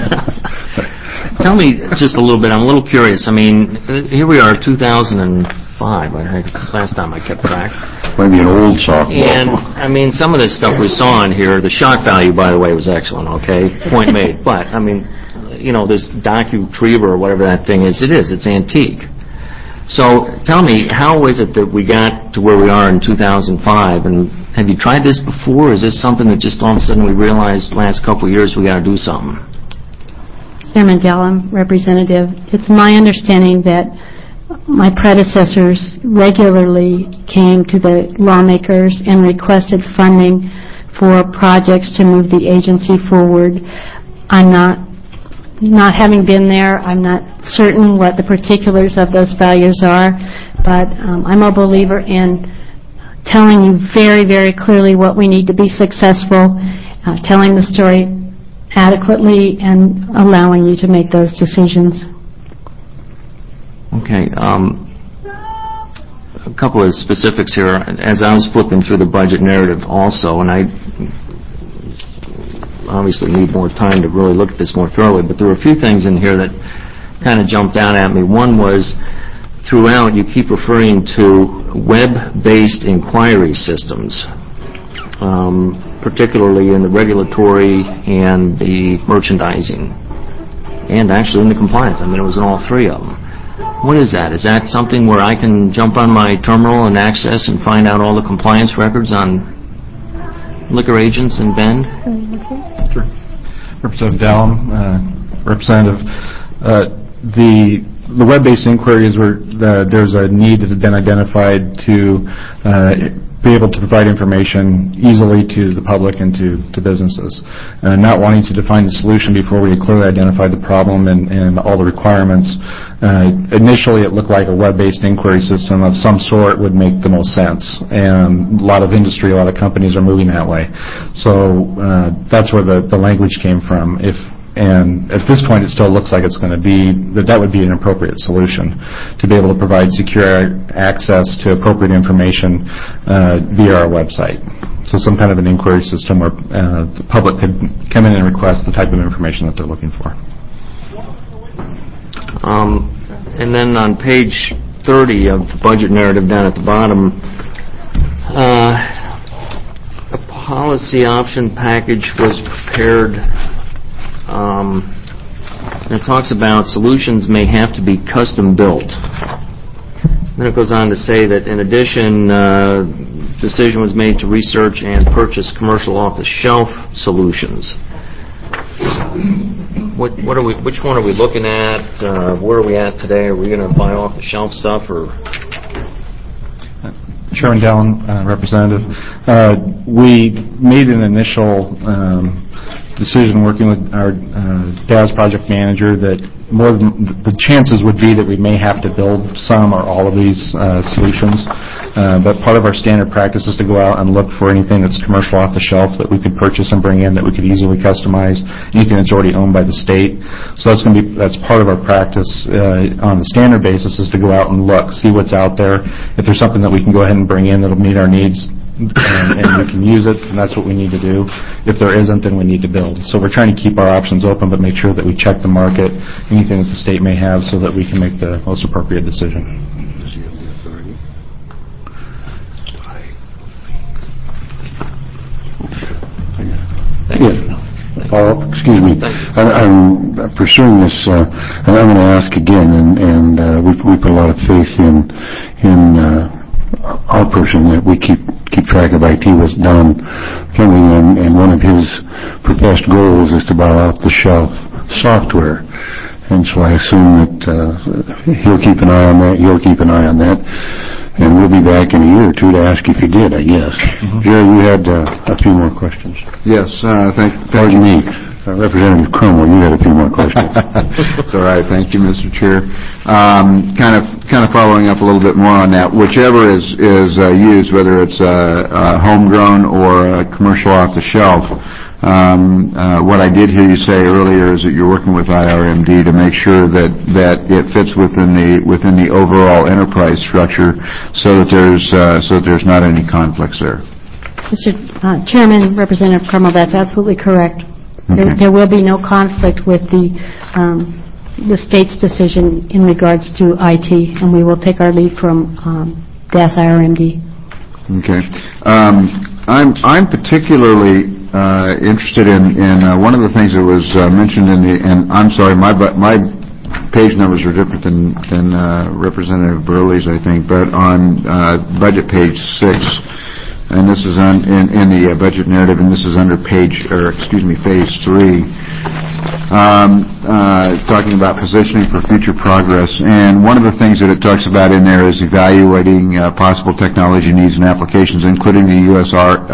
tell me just a little bit. I'm a little curious. I mean, here we are, 2005. 5, I think, last time I kept track. Maybe an old softball. And, I mean, some of this stuff we saw in here, the shock value, by the way, was excellent, okay? Point made. But, I mean, you know, this DocuTreaver or whatever that thing is, it's antique. So tell me, how is it that we got to where we are in 2005? And have you tried this before? Is this something that just all of a sudden we realized last couple of years we got to do something? Chairman Dallin, Representative, it's my understanding that my predecessors regularly came to the lawmakers and requested funding for projects to move the agency forward. I'm not having been there, I'm not certain what the particulars of those values are, but I'm a believer in telling you very, very clearly what we need to be successful, telling the story adequately, and allowing you to make those decisions. Okay. A couple of specifics here. As I was flipping through the budget narrative also, and I obviously need more time to really look at this more thoroughly, but there were a few things in here that kind of jumped out at me. One was, throughout, you keep referring to web-based inquiry systems, particularly in the regulatory and the merchandising, and actually in the compliance. I mean, it was in all three of them. What is that? Is that something where I can jump on my terminal and access and find out all the compliance records on liquor agents in Bend? Sure. Representative Dallin, Representative, the web-based inquiries where there's a need that had been identified to be able to provide information easily to the public and to businesses. Not wanting to define the solution before we had clearly identified the problem and all the requirements. Initially, it looked like a web-based inquiry system of some sort would make the most sense. And a lot of industry, a lot of companies are moving that way. So that's where the language came from. And at this point, it still looks like it's going to be, that would be an appropriate solution to be able to provide secure access to appropriate information via our website. So some kind of an inquiry system where the public could come in and request the type of information that they're looking for. And then on page 30 of the budget narrative down at the bottom, a policy option package was prepared. It talks about solutions may have to be custom built. Then it goes on to say that in addition, decision was made to research and purchase commercial off-the-shelf solutions. Which one are we looking at? Where are we at today? Are we going to buy off-the-shelf stuff or? Chairman Dallin, Representative, we made an initial decision working with our DAS project manager that more than the chances would be that we may have to build some or all of these solutions. But part of our standard practice is to go out and look for anything that's commercial off the shelf that we could purchase and bring in that we could easily customize, anything that's already owned by the state. So that's part of our practice on the standard basis is to go out and look, see what's out there. If there's something that we can go ahead and bring in that'll meet our needs, and we can use it, and that's what we need to do. If there isn't, then we need to build. So we're trying to keep our options open, but make sure that we check the market, anything that the state may have, so that we can make the most appropriate decision. Does he have the authority? Thank you. Follow-up? Excuse me. I'm pursuing this, and I'm going to ask again, and we put a lot of faith in our person that we keep track of IT with Don Fleming, and one of his professed goals is to buy off-the-shelf software. And so I assume that he'll keep an eye on that, you'll keep an eye on that, and we'll be back in a year or two to ask if you did, I guess. Jerry, you had a few more questions. Yes, Pardon me. Representative Cromwell, you had a few more questions. That's all right. Thank you, Mr. Chair. Kind of following up a little bit more on that. Whichever is used, whether it's homegrown or commercial off the shelf, what I did hear you say earlier is that you're working with IRMD to make sure that it fits within the overall enterprise structure, so that there's not any conflicts there. Mr. Chairman, Representative Cromwell, that's absolutely correct. Okay. There will be no conflict with the the state's decision in regards to IT, and we will take our lead from DAS IRMD. Okay. I'm particularly interested in one of the things that was mentioned in the, and I'm sorry, my page numbers are different than Representative Burley's, I think, but on budget page 6, and this is in the budget narrative, and this is under phase 3, talking about positioning for future progress. And one of the things that it talks about in there is evaluating possible technology needs and applications, including the use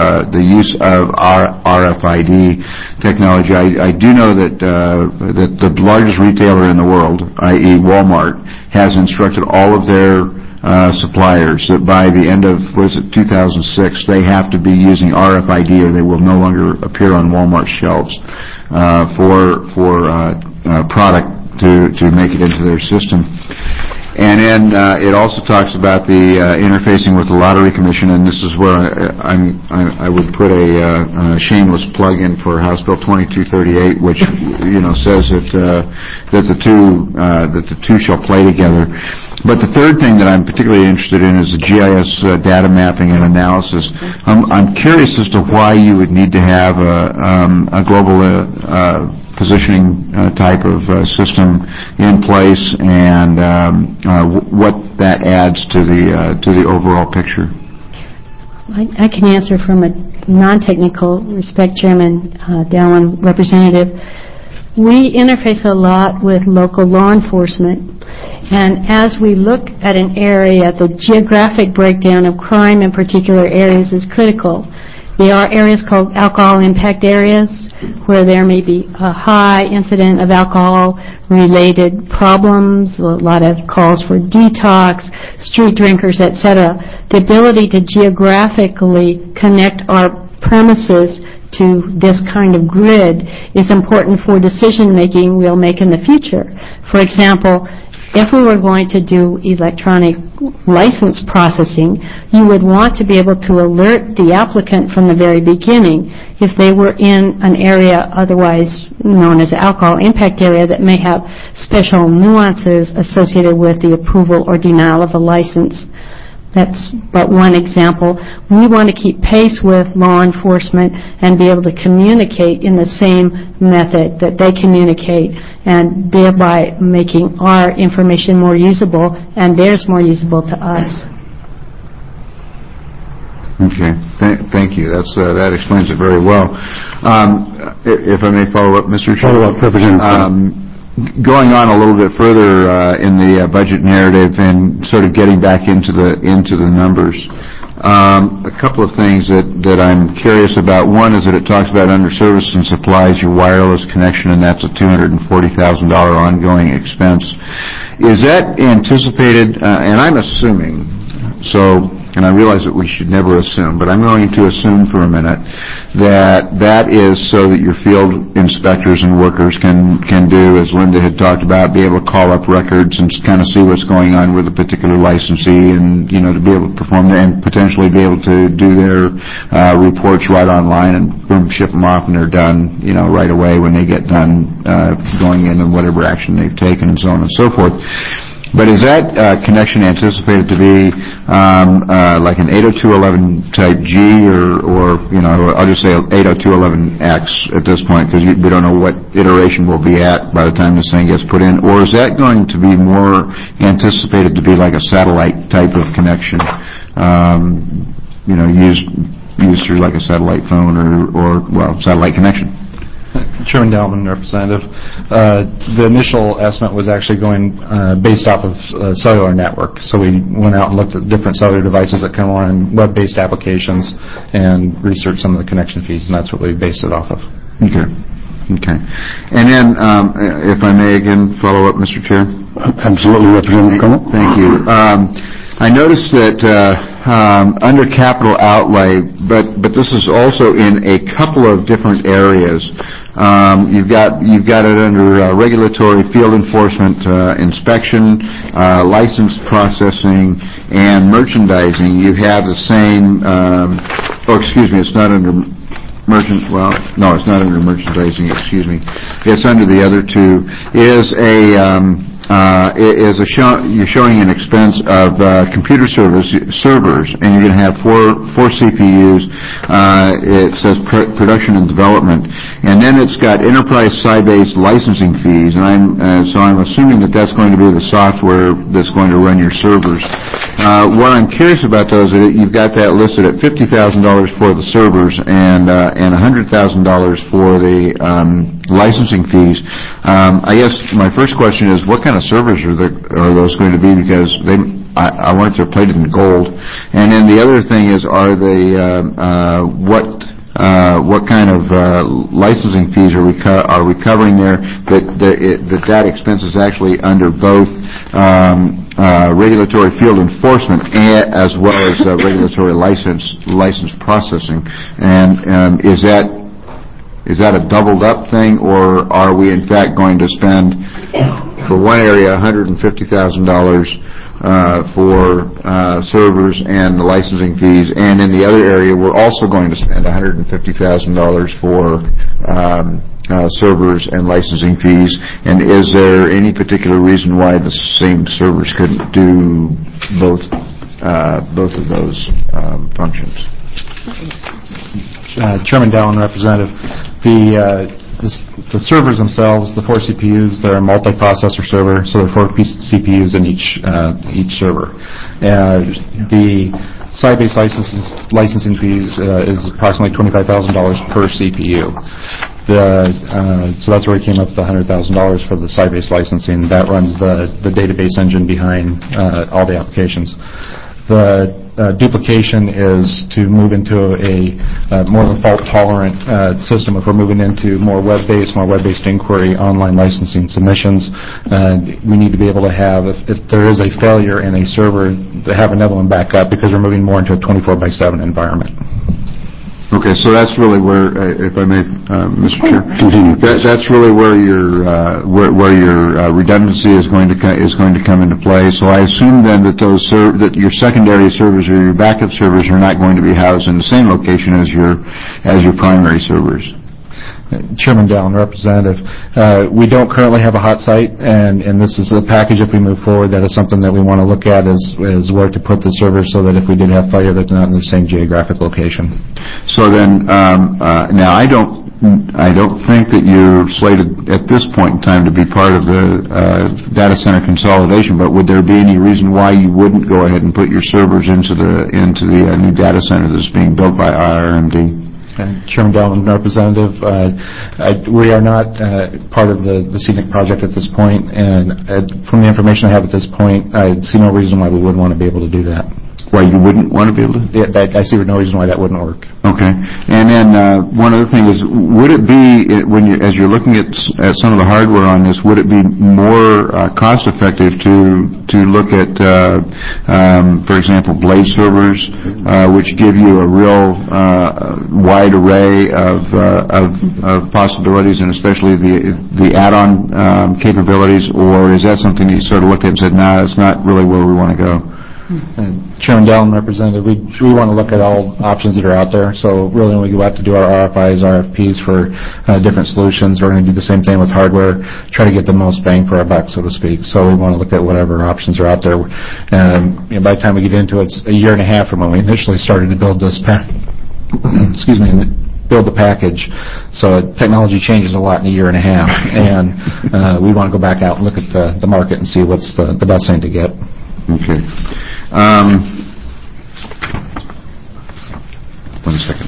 of RFID technology. I do know that the largest retailer in the world, i.e. Walmart, has instructed all of their suppliers that by the end of 2006 they have to be using RFID or they will no longer appear on Walmart shelves for product to make it into their system. And then it also talks about the interfacing with the Lottery Commission, and this is where I would put a shameless plug in for House Bill 2238, which says that the two shall play together. But the third thing that I'm particularly interested in is the GIS data mapping and analysis. I'm curious as to why you would need to have a global positioning type of system in place, and what that adds to the overall picture. I can answer from a non-technical respect, Chairman Dallin, Representative. We interface a lot with local law enforcement, and as we look at an area, the geographic breakdown of crime in particular areas is critical. There are areas called alcohol impact areas where there may be a high incident of alcohol-related problems, a lot of calls for detox, street drinkers, etc. The ability to geographically connect our premises to this kind of grid is important for decision-making we'll make in the future. For example, if we were going to do electronic license processing, you would want to be able to alert the applicant from the very beginning if they were in an area otherwise known as an alcohol impact area that may have special nuances associated with the approval or denial of a license. That's but one example. We want to keep pace with law enforcement and be able to communicate in the same method that they communicate, and thereby making our information more usable and theirs more usable to us. Okay, thank you. That explains it very well. If I may follow up, Mr. Chair. Follow up, Representative. Going on a little bit further in the budget narrative and sort of getting back into the numbers, a couple of things that I'm curious about. One is that it talks about under service and supplies your wireless connection, and that's a $240,000 ongoing expense. Is that anticipated? And I'm assuming so. And I realize that we should never assume, but I'm going to assume for a minute that is so that your field inspectors and workers can do, as Linda had talked about, be able to call up records and kind of see what's going on with a particular licensee, and to be able to perform and potentially be able to do their reports right online and boom, ship them off, and they're done right away when they get done going in and whatever action they've taken and so on and so forth. But is that connection anticipated to be like an 802.11 type G, or I'll just say 802.11X at this point, because we don't know what iteration we'll be at by the time this thing gets put in? Or is that going to be more anticipated to be like a satellite type of connection, used through like a satellite phone or satellite connection? Chairman Dallin, Representative. The initial estimate was actually going based off of cellular network. So we went out and looked at different cellular devices that come on web-based applications and researched some of the connection fees, and that's what we based it off of. Okay. And then, if I may again follow up, Mr. Chair? Absolutely, Representative Como. Thank you. I noticed that under capital outlay, but this is also in a couple of different areas. You've got it under regulatory, field enforcement, inspection, license processing, and merchandising. You have the same. It's not under no, it's not under merchandising, excuse me. It's under the other two, you're showing an expense of computer servers, and you're going to have four CPUs. It says production and development, and then it's got enterprise Sybase licensing fees, and I'm assuming that that's going to be the software that's going to run your servers. What I'm curious about, though, is that you've got that listed at $50,000 for the servers and $100,000 for the licensing fees. I guess my first question is, what kind of servers are those going to be? Because I wonder if they're plated in gold. And then the other thing is, are they what kind of licensing fees are we covering there? That expense is actually under both regulatory field enforcement as well as regulatory license processing. And is that a doubled up thing, or are we in fact going to spend for one area $150,000 for servers and the licensing fees, and in the other area we're also going to spend $150,000 for servers and licensing fees? And is there any particular reason why the same servers couldn't do both of those functions? Chairman Dallin, Representative, the servers themselves, the four CPUs, they're a multi-processor server, so there are 4 CPUs in each server. The Sybase licensing fees is approximately $25,000 per CPU. So that's where we came up with the $100,000 for the Sybase licensing. That runs the database engine behind all the applications. The duplication is to move into a more of a fault-tolerant system. If we're moving into more web-based inquiry, online licensing submissions, we need to be able to have, if there is a failure in a server, to have another one back up, because we're moving more into a 24/7 environment. Okay, so that's really where, if I may, Mr. Chair, continue. That's really where your redundancy is going to come into play. So I assume then that that your secondary servers or your backup servers are not going to be housed in the same location as your primary servers. Chairman Dallin, Representative, we don't currently have a hot site, and this is a package. If we move forward, that is something that we want to look at is where to put the servers, so that if we did have failure, they're not in the same geographic location. So then, now I don't think that you're slated at this point in time to be part of the data center consolidation, but would there be any reason why you wouldn't go ahead and put your servers into the new data center that's being built by IRMD? Chairman Dallin, Representative, we are not part of the CNIC project at this point, and from the information I have at this point, I see no reason why we wouldn't want to be able to do that. Why you wouldn't want to be able to? Yeah, I see no reason why that wouldn't work. Okay. And then one other thing is, would it be, as you're looking at some of the hardware on this, would it be more cost-effective to look at, for example, blade servers, which give you a real wide array of possibilities, and especially the add-on capabilities, or is that something you sort of looked at and said, nah, it's not really where we want to go? Chairman Dallin, Representative, we want to look at all options that are out there. So really, when we go out to do our RFIs, RFPs for different solutions, we're going to do the same thing with hardware, try to get the most bang for our buck, so to speak. So we want to look at whatever options are out there. By the time we get into it, it's a year and a half from when we initially started to build this build the package. So technology changes a lot in a year and a half, and we want to go back out and look at the market and see what's the best thing to get. Okay. 1 second.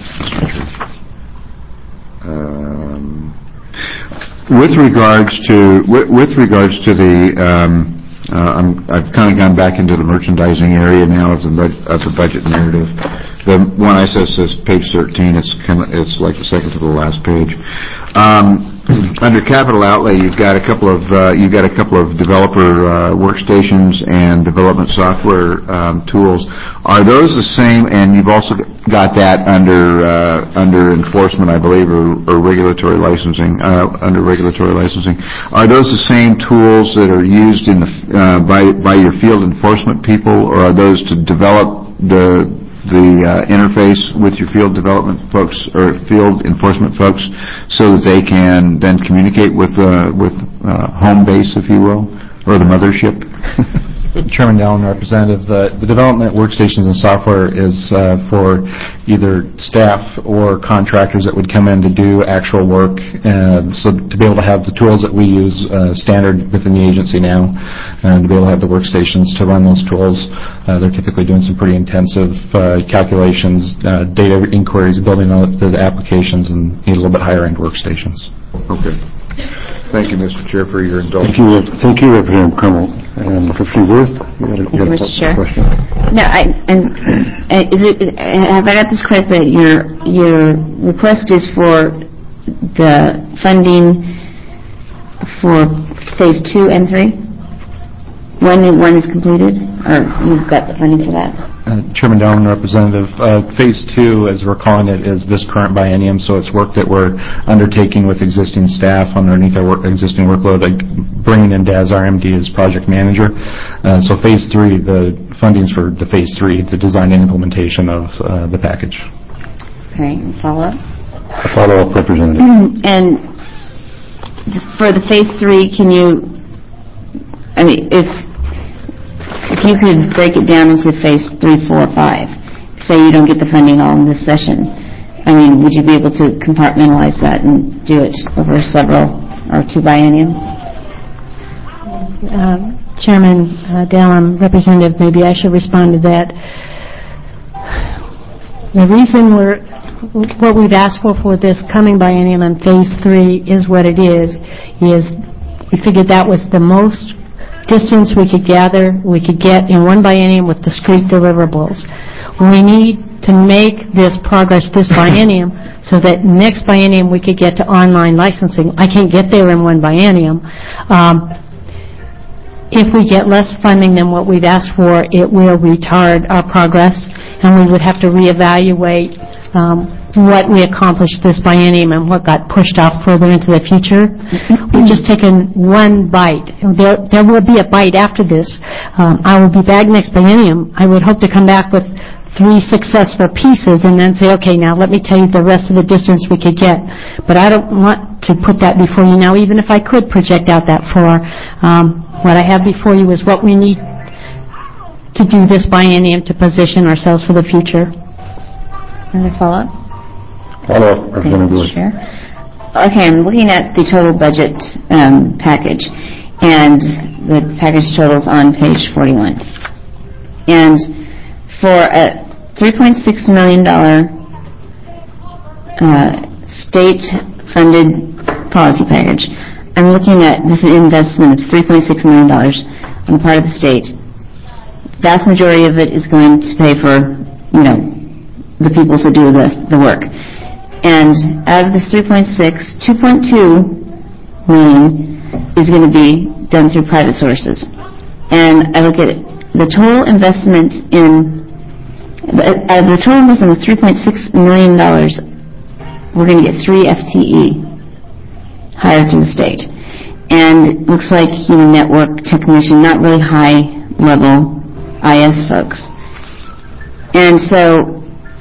With regards to the, I've kind of gone back into the merchandising area now of the budget narrative. The one I says page 13. It's like the second to the last page. Under capital outlay, you've got a couple of developer workstations and development software tools. Are those the same? And you've also got that under enforcement, I believe, or regulatory licensing. Under regulatory licensing, are those the same tools that are used by your field enforcement people, or are those to develop interface with your field development folks or field enforcement folks so that they can then communicate with home base, if you will, or the mothership? Chairman Dallin, Representative, the development workstations and software is for either staff or contractors that would come in to do actual work. So to be able to have the tools that we use standard within the agency now, and to be able to have the workstations to run those tools, they're typically doing some pretty intensive calculations, data inquiries, building out the applications, and need a little bit higher end workstations. Okay. Thank you, Mr. Chair, for your indulgence. Thank you, Representative Crummell. And Representative Worth, you had a Mr. Chair. question? No, have I got this correct that your request is for the funding for Phase 2 and 3? When one is completed? Or you've got the funding for that? Chairman Dallin, Representative, Phase 2, as we're calling it, is this current biennium, so it's work that we're undertaking with existing staff underneath our existing workload, like bringing in Daz RMD as project manager. So Phase 3, the funding's for the Phase 3, the design and implementation of the package. Okay, follow-up? Follow-up, Representative. And for the Phase 3, can you, I mean, if you could break it down into Phase 3, 4, 5, say you don't get the funding all in this session, I mean, would you be able to compartmentalize that and do it over several or 2 biennium? Chairman Dallin, Representative, maybe I should respond to that. The reason what we've asked for this coming biennium on Phase 3 is what it is we figured that was the most distance we could get in one biennium with discrete deliverables. We need to make this progress this biennium so that next biennium we could get to online licensing. I can't get there in one biennium. If we get less funding than what we've asked for, it will retard our progress, and we would have to reevaluate what we accomplished this biennium and what got pushed off further into the future. We've just taken one bite. There will be a bite after this. I will be back next biennium. I would hope to come back with 3 successful pieces and then say, okay, now let me tell you the rest of the distance we could get. But I don't want to put that before you now, even if I could project out that far. What I have before you is what we need to do this biennium to position ourselves for the future. Another follow-up? Follow-up, Representative Lewis. Okay, I'm looking at the total budget package, and the package totals on page 41. And for a $3.6 million state-funded policy package, I'm looking at this investment of $3.6 million on the part of the state. Vast majority of it is going to pay for, the people to do the work. And out of this 3.6, 2.2 million is going to be done through private sources. And I look at it, the total investment the total investment was $3.6 million. We're going to get 3 FTE hired through the state. And it looks like network technician, not really high level IS folks. And so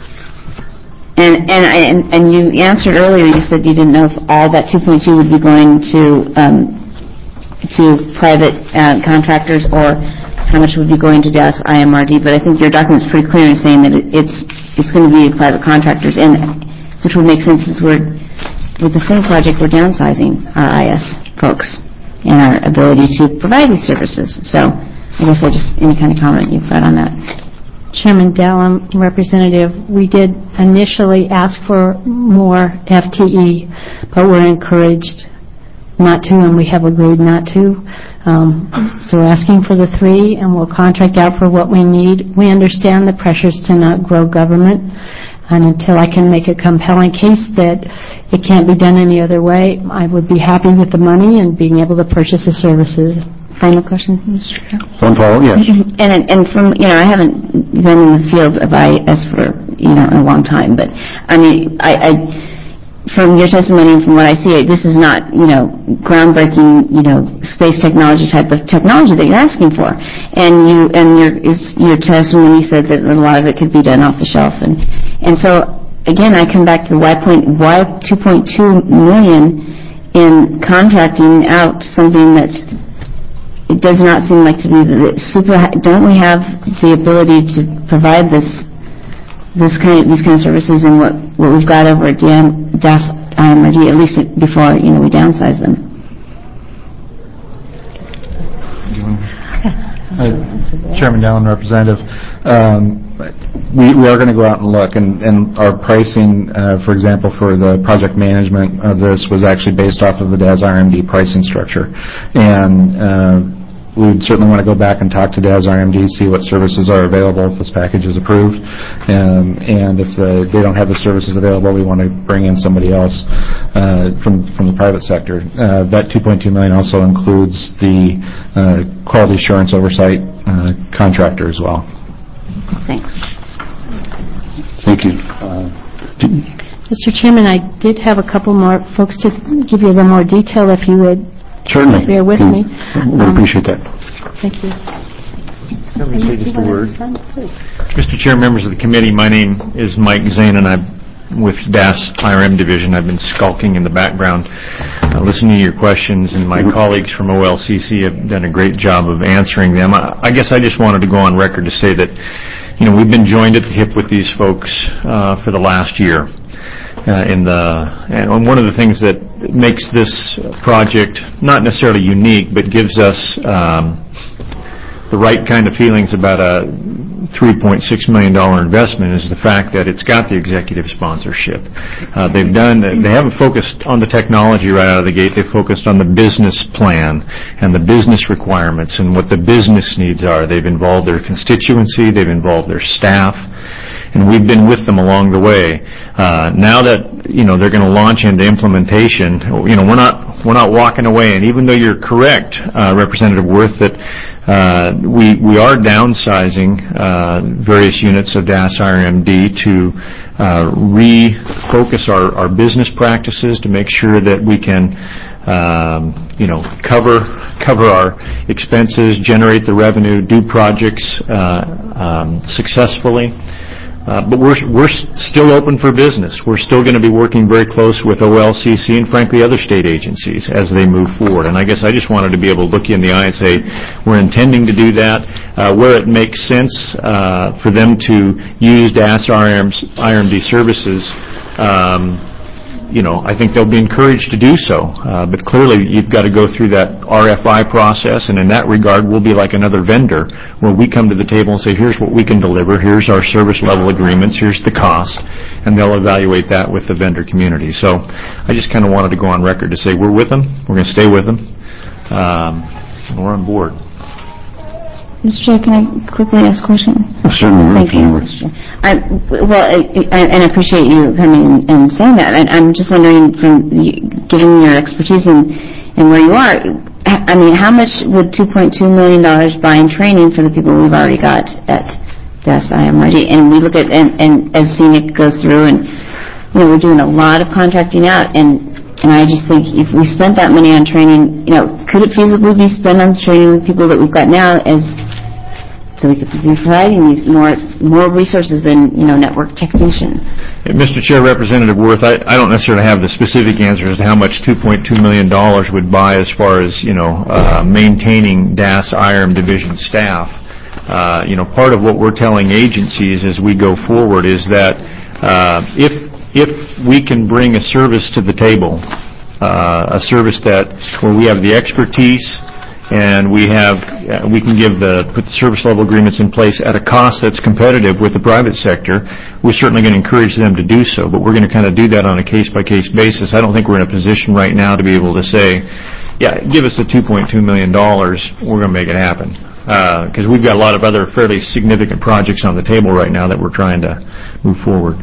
And you answered earlier, you said you didn't know if all that 2.2 would be going to private contractors or how much would be going to DAS IMRD, but I think your document's pretty clear in saying that it's going to be private contractors, and which would make sense since with the same project we're downsizing our IS folks and our ability to provide these services. So I guess any kind of comment you've got on that. Chairman Dallin, Representative, we did initially ask for more FTE, but we're encouraged not to, and we have agreed not to. So we're asking for the 3, and we'll contract out for what we need. We understand the pressures to not grow government, and until I can make a compelling case that it can't be done any other way, I would be happy with the money and being able to purchase the services. Final question, Mr. Chair? One follow, yes. And from, I haven't been in the field of IS for, a long time, but, I mean, from your testimony and from what I see, this is not, groundbreaking, space technology type of technology that you're asking for. And your testimony said that a lot of it could be done off the shelf. And so, again, I come back to why $2.2 million in contracting out something that it does not seem like to be super. Don't we have the ability to provide these kind of services in what we've got over at DAS IMRD, at least before we downsize them? Chairman Dallin, Representative, we are going to go out and look, and our pricing, for example, for the project management of this was actually based off of the DAS RMD pricing structure, and we would certainly want to go back and talk to DAS RMD, see what services are available if this package is approved, and if they don't have the services available, we want to bring in somebody else from the private sector. That $2.2 million also includes the quality assurance oversight contractor as well. Thanks. Thank you. Mr. Chairman, I did have a couple more folks to give you a little more detail if you would. Certainly. Bear with me. We appreciate that. Thank you. Let me say just a word. Mr. Chair, members of the committee, my name is Mike Zane, and I'm with DAS IRM Division. I've been skulking in the background, listening to your questions, and my colleagues from OLCC have done a great job of answering them. I guess I just wanted to go on record to say that, we've been joined at the hip with these folks for the last year. And one of the things that makes this project not necessarily unique, but gives us the right kind of feelings about a $3.6 million investment is the fact that it's got the executive sponsorship. They haven't focused on the technology right out of the gate. They've focused on the business plan and the business requirements and what the business needs are. They've involved their constituency. They've involved their staff. And we've been with them along the way. Now that they're going to launch into implementation, we're not walking away. And even though you're correct, Representative Wirth, that we are downsizing various units of DAS RMD to refocus our business practices to make sure that we can cover our expenses, generate the revenue, do projects successfully. But we're still open for business. We're still going to be working very close with OLCC and, frankly, other state agencies as they move forward. And I guess I just wanted to be able to look you in the eye and say we're intending to do that. Where it makes sense for them to use DAS IRMD services, I think they'll be encouraged to do so. But clearly, you've got to go through that RFI process, and in that regard, we'll be like another vendor where we come to the table and say, here's what we can deliver, here's our service level agreements, here's the cost, and they'll evaluate that with the vendor community. So I just kind of wanted to go on record to say we're with them, we're going to stay with them, and we're on board. Mr. Chair, can I quickly ask a question? Certainly. Thank you, Mr. Chair. I appreciate you coming and saying that. I'm just wondering, from given your expertise and where you are, how much would $2.2 million buy in training for the people we've already got at DAS IMRD? And we look at, and as Scenic goes through, and we're doing a lot of contracting out, and I just think if we spent that money on training, could it feasibly be spent on training the people that we've got now so we could be providing these more resources than, network technician? Mr. Chair, Representative Wirth, I don't necessarily have the specific answers to how much $2.2 million would buy as far as, maintaining DAS IRM division staff. Part of what we're telling agencies as we go forward is that if we can bring a service to the table, a service where we have the expertise and we can put the service level agreements in place at a cost that's competitive with the private sector, we're certainly going to encourage them to do so, but we're going to kind of do that on a case-by-case basis. I don't think we're in a position right now to be able to say, yeah, give us the $2.2 million, we're going to make it happen. Because we've got a lot of other fairly significant projects on the table right now that we're trying to move forward.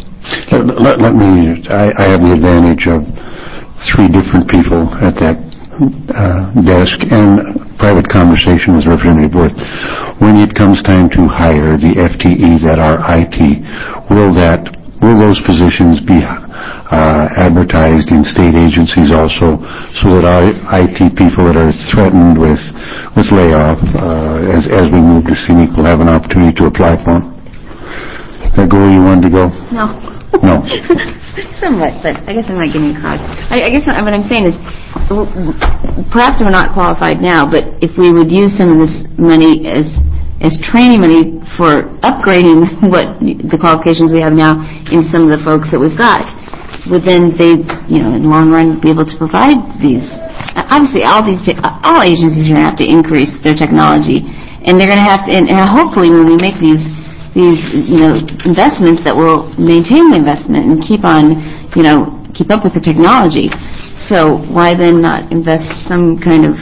I have the advantage of 3 different people at that desk and private conversation with Representative Wirth. When it comes time to hire the FTE that are IT, will those positions be advertised in state agencies also, so that our IT people that are threatened with layoff as we move to scenic will have an opportunity to apply for them. That go where you wanted to go? No. No. Somewhat, but I guess I'm not getting across. I guess what I'm saying is, perhaps we're not qualified now, but if we would use some of this money as training money for upgrading what the qualifications we have now in some of the folks that we've got, would then they, in the long run, be able to provide these? Obviously, all agencies are going to have to increase their technology, and they're going to have to, and hopefully when we make these investments, that will maintain the investment and keep up with the technology. So why then not invest some kind of,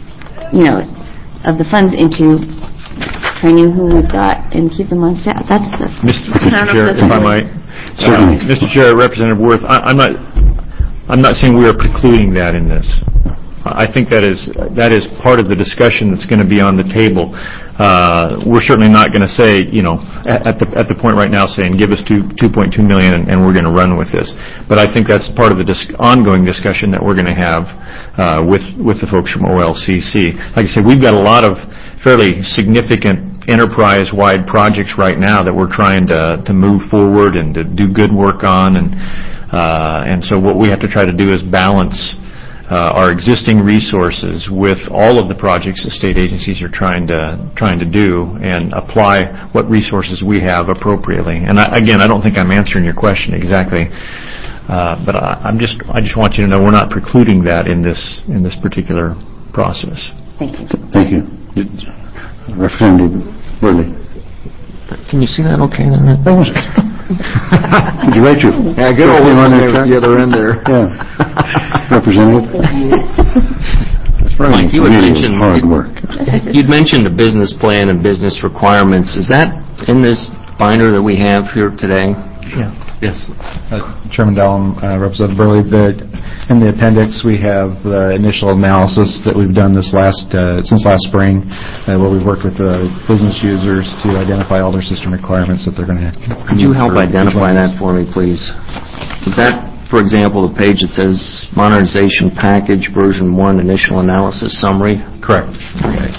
of the funds into training who we've got and keep them on staff? That's Mr. Chair, if I might. Certainly. Mr. Chair, Representative Worth, I'm not saying we are precluding that in this. I think that is part of the discussion that's going to be on the table. We're certainly not going to say, at the point right now saying, give us $2.2 million and we're going to run with this. But I think that's part of the ongoing discussion that we're going to have with the folks from OLCC. Like I said, we've got a lot of fairly significant enterprise-wide projects right now that we're trying to move forward and to do good work on. And so what we have to try to do is balance our existing resources with all of the projects that state agencies are trying to do and apply what resources we have appropriately. And I don't think I'm answering your question exactly, but I just want you to know we're not precluding that in this particular process. Thank you. Thank you. Representative Burley. Can you see that okay? Did you write your... Yeah, good old one at the other end there. Yeah. Representative? Mike, you had mentioned hard work. You'd mentioned the business plan and business requirements. Is that in this binder that we have here today? Yeah. Yes. Chairman Dallin, Representative Burley, in the appendix we have the initial analysis that we've done since last spring, where we've worked with business users to identify all their system requirements that they're going to have. Could you help identify that for me, please? Is that, for example, the page that says Modernization Package Version 1 Initial Analysis Summary? Correct. Okay.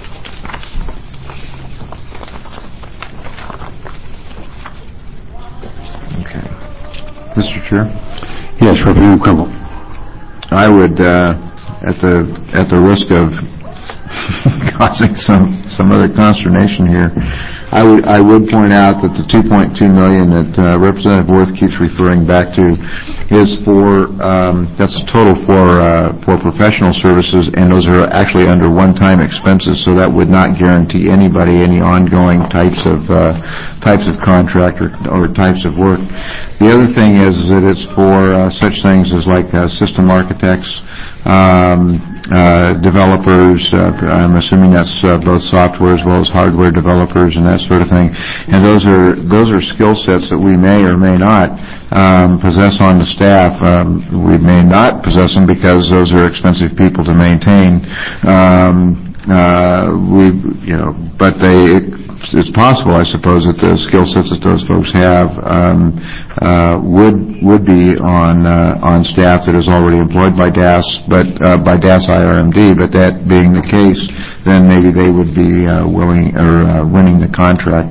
Mr. Chair? Yes, Representative Crumble. I would, at the risk of causing some other consternation here, I would point out that the $2.2 million that Representative Worth keeps referring back to is that's a total for professional services, and those are actually under one-time expenses, so that would not guarantee anybody any ongoing types of contract or types of work. The other thing is that it's for such things as like system architects, developers. I'm assuming that's both software as well as hardware developers and that sort of thing. And those are skill sets that we may or may not possess on the staff. We may not possess them because those are expensive people to maintain. But it's possible, I suppose, that the skill sets that those folks have would be on staff that is already employed by DAS, but by DAS IRMD. But that being the case, then maybe they would be willing or winning the contract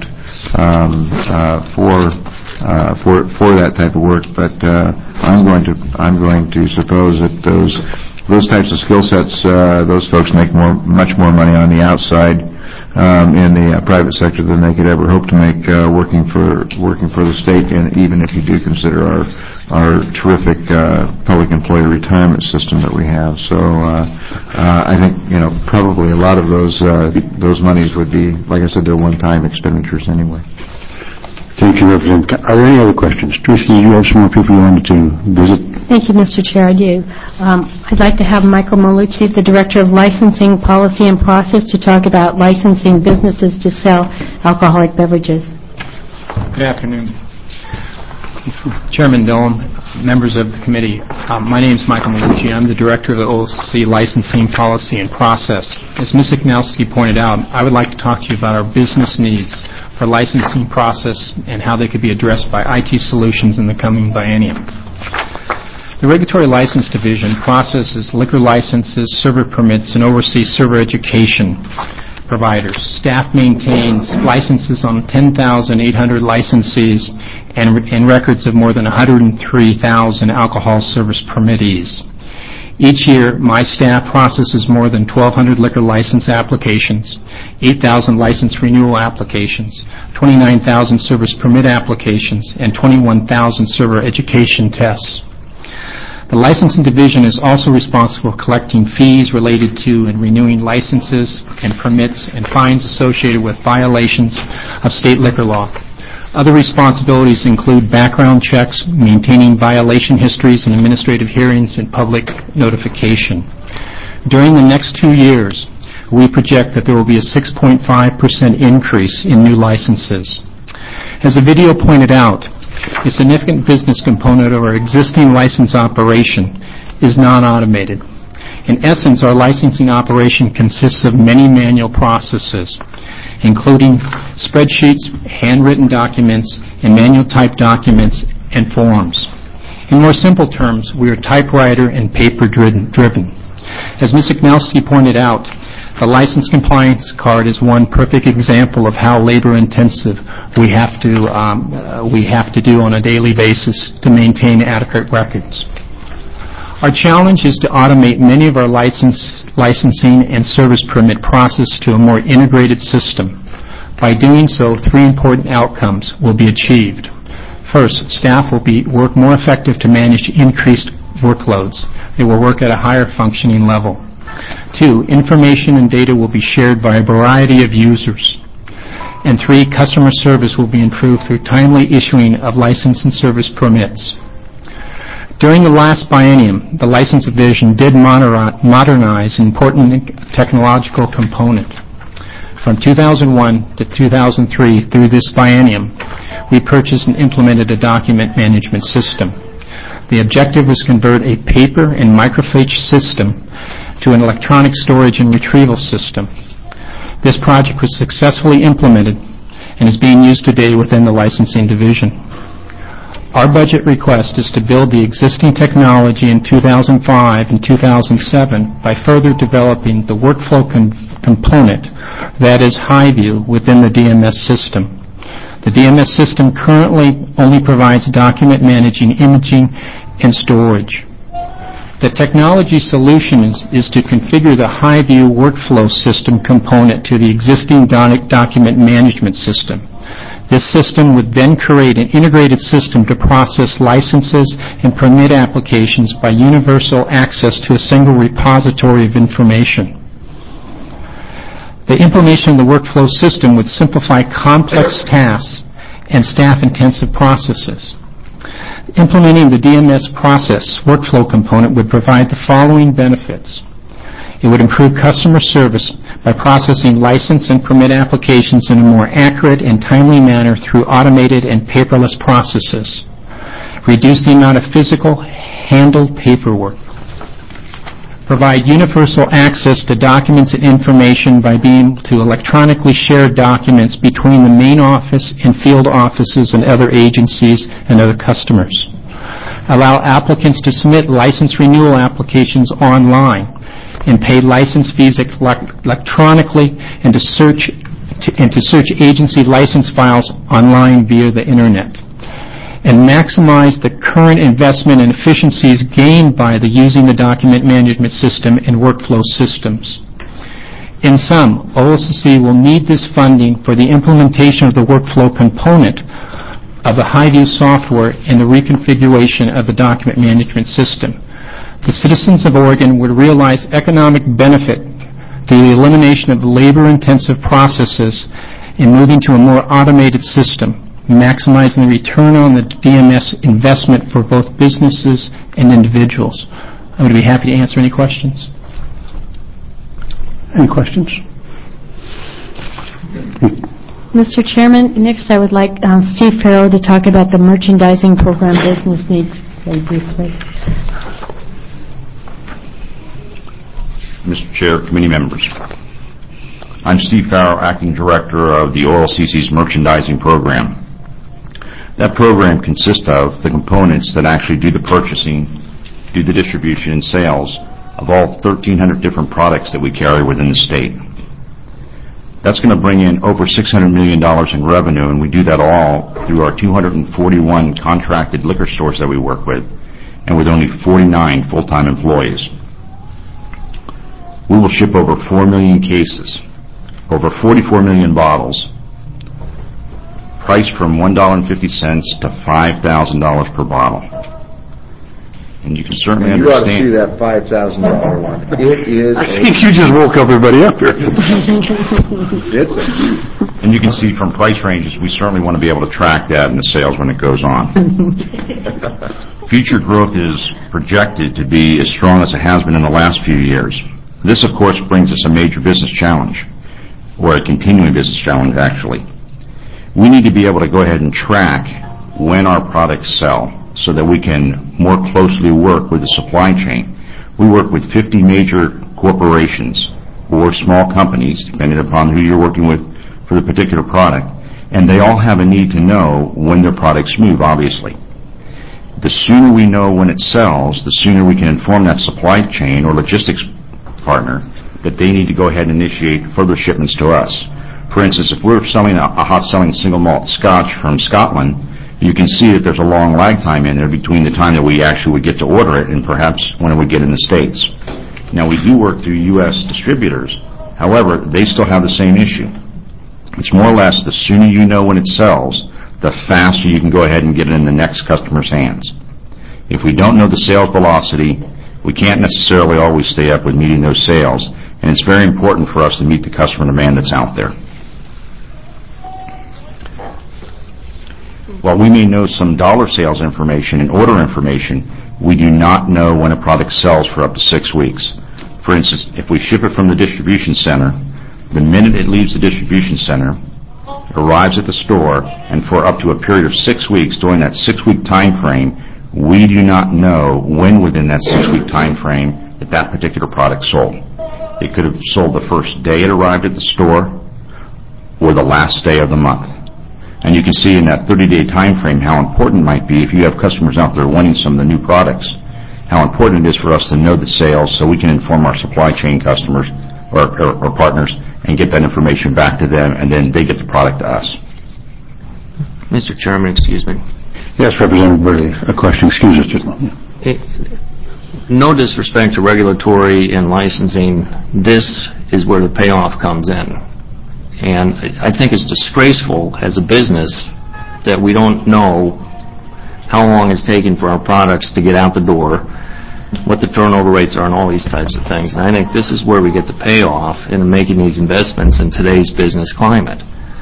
for that type of work. But I'm going to suppose that those types of skill sets, those folks make much more money on the outside in the private sector than they could ever hope to make working for the state, and even if you do consider our terrific public employee retirement system that we have. So I think probably a lot of those monies would be, like I said, they're one-time expenditures anyway. Thank you, Representative. Are there any other questions? Teresa, do you have some more people you wanted to visit? Thank you, Mr. Chair. I do. I'd like to have Michael Malucci, the Director of Licensing Policy and Process, to talk about licensing businesses to sell alcoholic beverages. Good afternoon. Chairman Dillon, members of the committee. My name is Michael Malucci. I'm the Director of the OLCC Licensing Policy and Process. As Ms. Iknowski pointed out, I would like to talk to you about our business needs for licensing process and how they could be addressed by IT solutions in the coming biennium. The Regulatory License Division processes liquor licenses, server permits, and oversees server education providers. Staff maintains licenses on 10,800 licensees and records of more than 103,000 alcohol service permittees. Each year, my staff processes more than 1,200 liquor license applications, 8,000 license renewal applications, 29,000 service permit applications, and 21,000 server education tests. The Licensing Division is also responsible for collecting fees related to and renewing licenses and permits and fines associated with violations of state liquor law. Other responsibilities include background checks, maintaining violation histories and administrative hearings, and public notification. During the next 2 years, we project that there will be a 6.5% increase in new licenses. As the video pointed out, a significant business component of our existing license operation is non-automated. In essence, our licensing operation consists of many manual processes, including spreadsheets, handwritten documents, and manual type documents and forms. In more simple terms, we are typewriter and paper-driven. As Ms. Ignowski pointed out, the license compliance card is one perfect example of how labor-intensive we have to do on a daily basis to maintain adequate records. Our challenge is to automate many of our licensing and service permit process to a more integrated system. By doing so, 3 important outcomes will be achieved. First, staff will work more effective to manage increased workloads. They will work at a higher functioning level. 2, information and data will be shared by a variety of users. And 3, customer service will be improved through timely issuing of license and service permits. During the last biennium, the License Division did modernize an important technological component. From 2001 to 2003, through this biennium, we purchased and implemented a document management system. The objective was to convert a paper and microfiche system to an electronic storage and retrieval system. This project was successfully implemented and is being used today within the Licensing Division. Our budget request is to build the existing technology in 2005 and 2007 by further developing the workflow component, that is HighView, within the DMS system. The DMS system currently only provides document managing, imaging, and storage. The technology solution is to configure the HighView workflow system component to the existing document management system. This system would then create an integrated system to process licenses and permit applications by universal access to a single repository of information. The implementation of the workflow system would simplify complex tasks and staff-intensive processes. Implementing the DMS process workflow component would provide the following benefits. It would improve customer service by processing license and permit applications in a more accurate and timely manner through automated and paperless processes. Reduce the amount of physical, handled paperwork. Provide universal access to documents and information by being able to electronically share documents between the main office and field offices and other agencies and other customers. Allow applicants to submit license renewal applications online and pay license fees electronically and to search agency license files online via the Internet. And maximize the current investment and efficiencies gained by using the document management system and workflow systems. In sum, OLCC will need this funding for the implementation of the workflow component of the HighView software and the reconfiguration of the document management system. The citizens of Oregon would realize economic benefit through the elimination of labor-intensive processes and moving to a more automated system, maximizing the return on the DMS investment for both businesses and individuals. I would be happy to answer any questions. Any questions? Mr. Chairman, next I would like Steve Farrow to talk about the merchandising program business needs very briefly. Mr. Chair, committee members. I'm Steve Farrow, Acting Director of the OLCC's Merchandising Program. That program consists of the components that actually do the purchasing do the distribution and sales of all 1,300 different products that we carry within the state. That's going to bring in over $600 million in revenue, and we do that all through our 241 contracted liquor stores that we work with, and with only 49 full-time employees. We will ship over 4 million cases, over 44 million bottles, priced from $1.50 to $5,000 per bottle. And you can certainly You ought to understand... see that $5,000 one. It is... I think you just woke everybody up here. And you can see from price ranges, we certainly want to be able to track that in the sales when it goes on. Future growth is projected to be as strong as it has been in the last few years. This, of course, brings us a major business challenge, or a continuing business challenge, actually. We need to be able to go ahead and track when our products sell so that we can more closely work with the supply chain. We work with 50 major corporations or small companies, depending upon who you're working with for the particular product, and they all have a need to know when their products move, obviously. The sooner we know when it sells, the sooner we can inform that supply chain or logistics partner that they need to go ahead and initiate further shipments to us. For instance, if we're selling a hot-selling single malt scotch from Scotland, you can see that there's a long lag time in there between the time that we actually would get to order it and perhaps when it would get in the States. Now, we do work through U.S. distributors. However, they still have the same issue. It's more or less the sooner you know when it sells, the faster you can go ahead and get it in the next customer's hands. If we don't know the sales velocity, we can't necessarily always stay up with meeting those sales, and it's very important for us to meet the customer demand that's out there. While we may know some dollar sales information and order information, we do not know when a product sells for up to 6 weeks. For instance, if we ship it from the distribution center, the minute it leaves the distribution center, arrives at the store, and for up to a period of 6 weeks, during that 6-week time frame, we do not know when within that 6-week time frame that particular product sold. It could have sold the first day it arrived at the store or the last day of the month. And you can see in that 30-day time frame how important it might be if you have customers out there wanting some of the new products, how important it is for us to know the sales so we can inform our supply chain customers or partners and get that information back to them, and then they get the product to us. Mr. Chairman, excuse me. Yes, Representative Burley, a question. Excuse us just a moment. No disrespect to regulatory and licensing, this is where the payoff comes in. And I think it's disgraceful as a business that we don't know how long it's taking for our products to get out the door, what the turnover rates are, and all these types of things. And I think this is where we get the payoff in making these investments in today's business climate.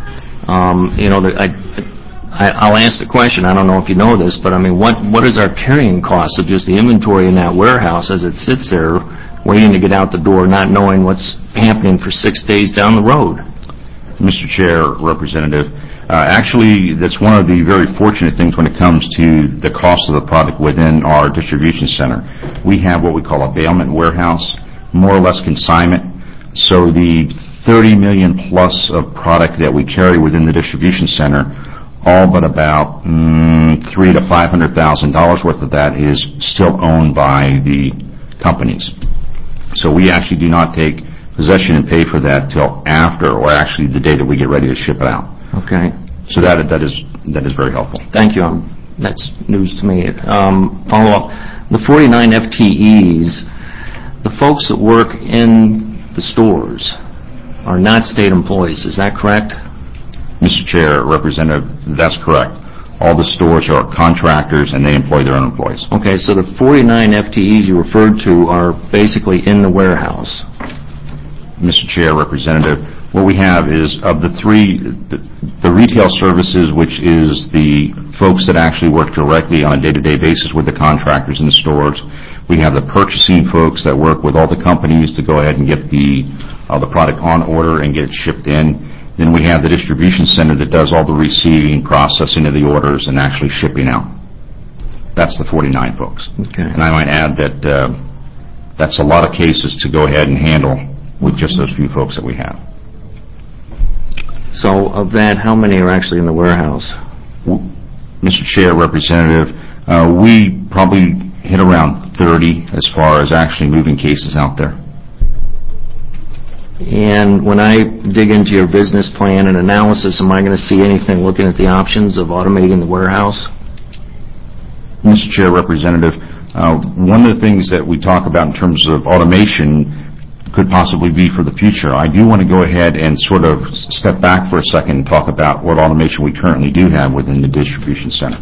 I'll ask the question, I don't know if you know this, but I mean, what is our carrying cost of just the inventory in that warehouse as it sits there waiting to get out the door, not knowing what's happening for 6 days down the road? Mr. Chair, Representative, actually, that's one of the very fortunate things when it comes to the cost of the product within our distribution center. We have what we call a bailment warehouse, more or less consignment. So the 30 million plus of product that we carry within the distribution center, all but about $300,000 to $500,000 worth of that is still owned by the companies. So we actually do not take possession and pay for that till after, or actually the day that we get ready to ship it out. Okay. So that is very helpful. Thank you. That's news to me. Follow up. The 49 FTEs, the folks that work in the stores are not state employees. Is that correct? Mr. Chair, Representative, that's correct. All the stores are contractors and they employ their own employees. Okay, so the 49 FTEs you referred to are basically in the warehouse. Mr. Chair, Representative, what we have is of the retail services, which is the folks that actually work directly on a day-to-day basis with the contractors in the stores. We have the purchasing folks that work with all the companies to go ahead and get the product on order and get it shipped in. Then we have the distribution center that does all the receiving, processing of the orders, and actually shipping out. That's the 49 folks. Okay. And I might add that that's a lot of cases to go ahead and handle with just those few folks that we have. So of that, how many are actually in the warehouse? Mr. Chair, Representative, we probably hit around 30 as far as actually moving cases out there. And when I dig into your business plan and analysis, am I going to see anything looking at the options of automating the warehouse? Mr. Chair, Representative, one of the things that we talk about in terms of automation could possibly be for the future. I do want to go ahead and sort of step back for a second and talk about what automation we currently do have within the distribution center.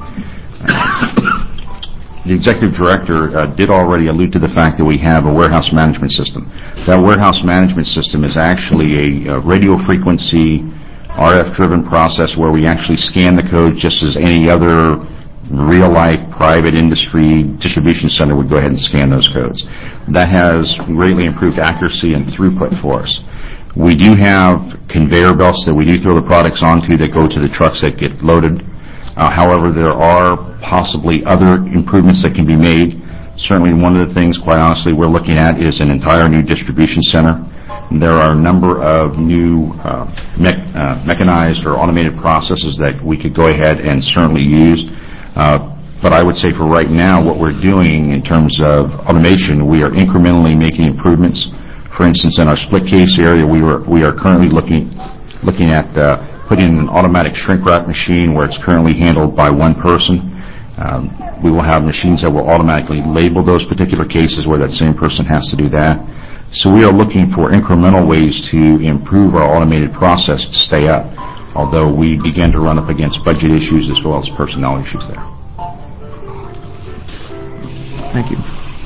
The executive director did already allude to the fact that we have a warehouse management system. That warehouse management system is actually a radio frequency, RF-driven process where we actually scan the code just as any other real-life private industry distribution center would go ahead and scan those codes. That has greatly improved accuracy and throughput for us. We do have conveyor belts that we do throw the products onto that go to the trucks that get loaded. However, there are possibly other improvements that can be made. Certainly one of the things, quite honestly, we're looking at is an entire new distribution center. There are a number of new mechanized or automated processes that we could go ahead and certainly use. But I would say for right now, what we're doing in terms of automation, we are incrementally making improvements. For instance, in our split case area, we are currently looking at putting in an automatic shrink wrap machine where it's currently handled by one person. We will have machines that will automatically label those particular cases where that same person has to do that. So we are looking for incremental ways to improve our automated process to stay up, although we began to run up against budget issues as well as personnel issues there. Thank you.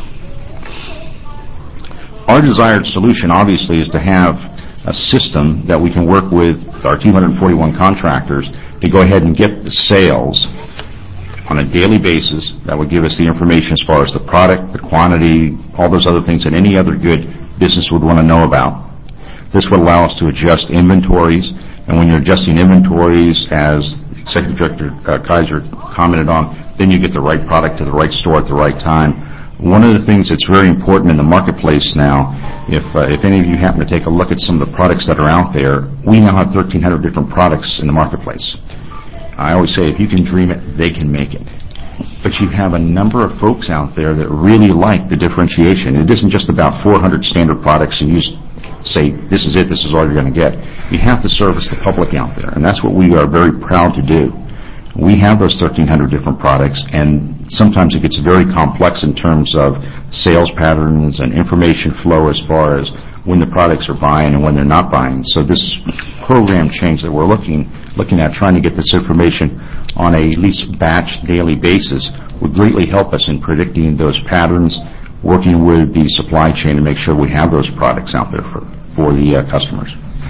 Our desired solution, obviously, is to have a system that we can work with our 241 contractors to go ahead and get the sales on a daily basis that would give us the information as far as the product, the quantity, all those other things that any other good business would want to know about. This would allow us to adjust inventories, and when you're adjusting inventories, as Executive Director Kaiser commented on, then you get the right product to the right store at the right time. One of the things that's very important in the marketplace now, if any of you happen to take a look at some of the products that are out there, we now have 1,300 different products in the marketplace. I always say if you can dream it, they can make it. But you have a number of folks out there that really like the differentiation. It isn't just about 400 standard products and you say, this is it, this is all you're going to get. You have to service the public out there, and that's what we are very proud to do. We have those 1,300 different products, and sometimes it gets very complex in terms of sales patterns and information flow as far as when the products are buying and when they're not buying. So this program change that we're looking at trying to get this information on a at least batch daily basis would greatly help us in predicting those patterns, working with the supply chain to make sure we have those products out there for the customers.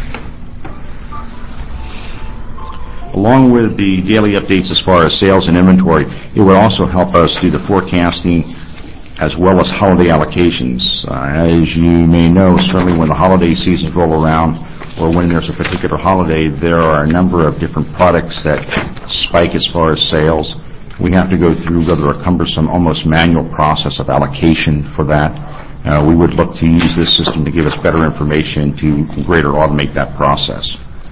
Along with the daily updates as far as sales and inventory, it would also help us do the forecasting as well as holiday allocations. As you may know, certainly when the holiday seasons roll around or when there's a particular holiday, there are a number of different products that spike as far as sales. We have to go through rather a cumbersome, almost manual process of allocation for that. We would look to use this system to give us better information to greater automate that process.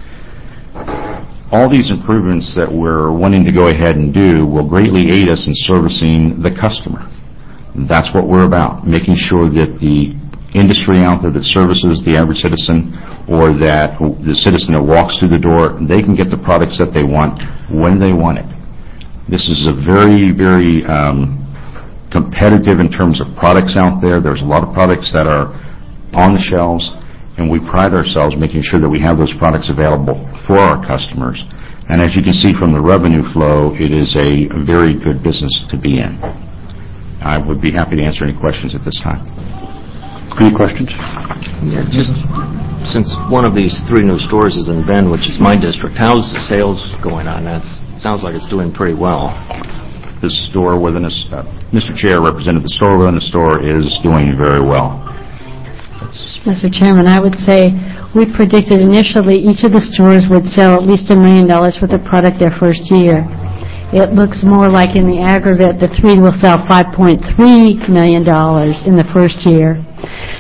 All these improvements that we're wanting to go ahead and do will greatly aid us in servicing the customer. That's what we're about, making sure that the industry out there that services the average citizen or that the citizen that walks through the door, they can get the products that they want when they want it. This is a very, very competitive in terms of products out there. There's a lot of products that are on the shelves, and we pride ourselves making sure that we have those products available for our customers. And as you can see from the revenue flow, it is a very good business to be in. I would be happy to answer any questions at this time. Any questions? Yeah, just since one of these 3 new stores is in Bend, which is my district, how's the sales going on? That sounds like it's doing pretty well. The store within a, Mr. Chair, Representative, the store within a store is doing very well. Mr. Chairman, I would say we predicted initially each of the stores would sell at least $1 million worth of product their first year. It looks more like in the aggregate, the 3 will sell $5.3 million in the first year.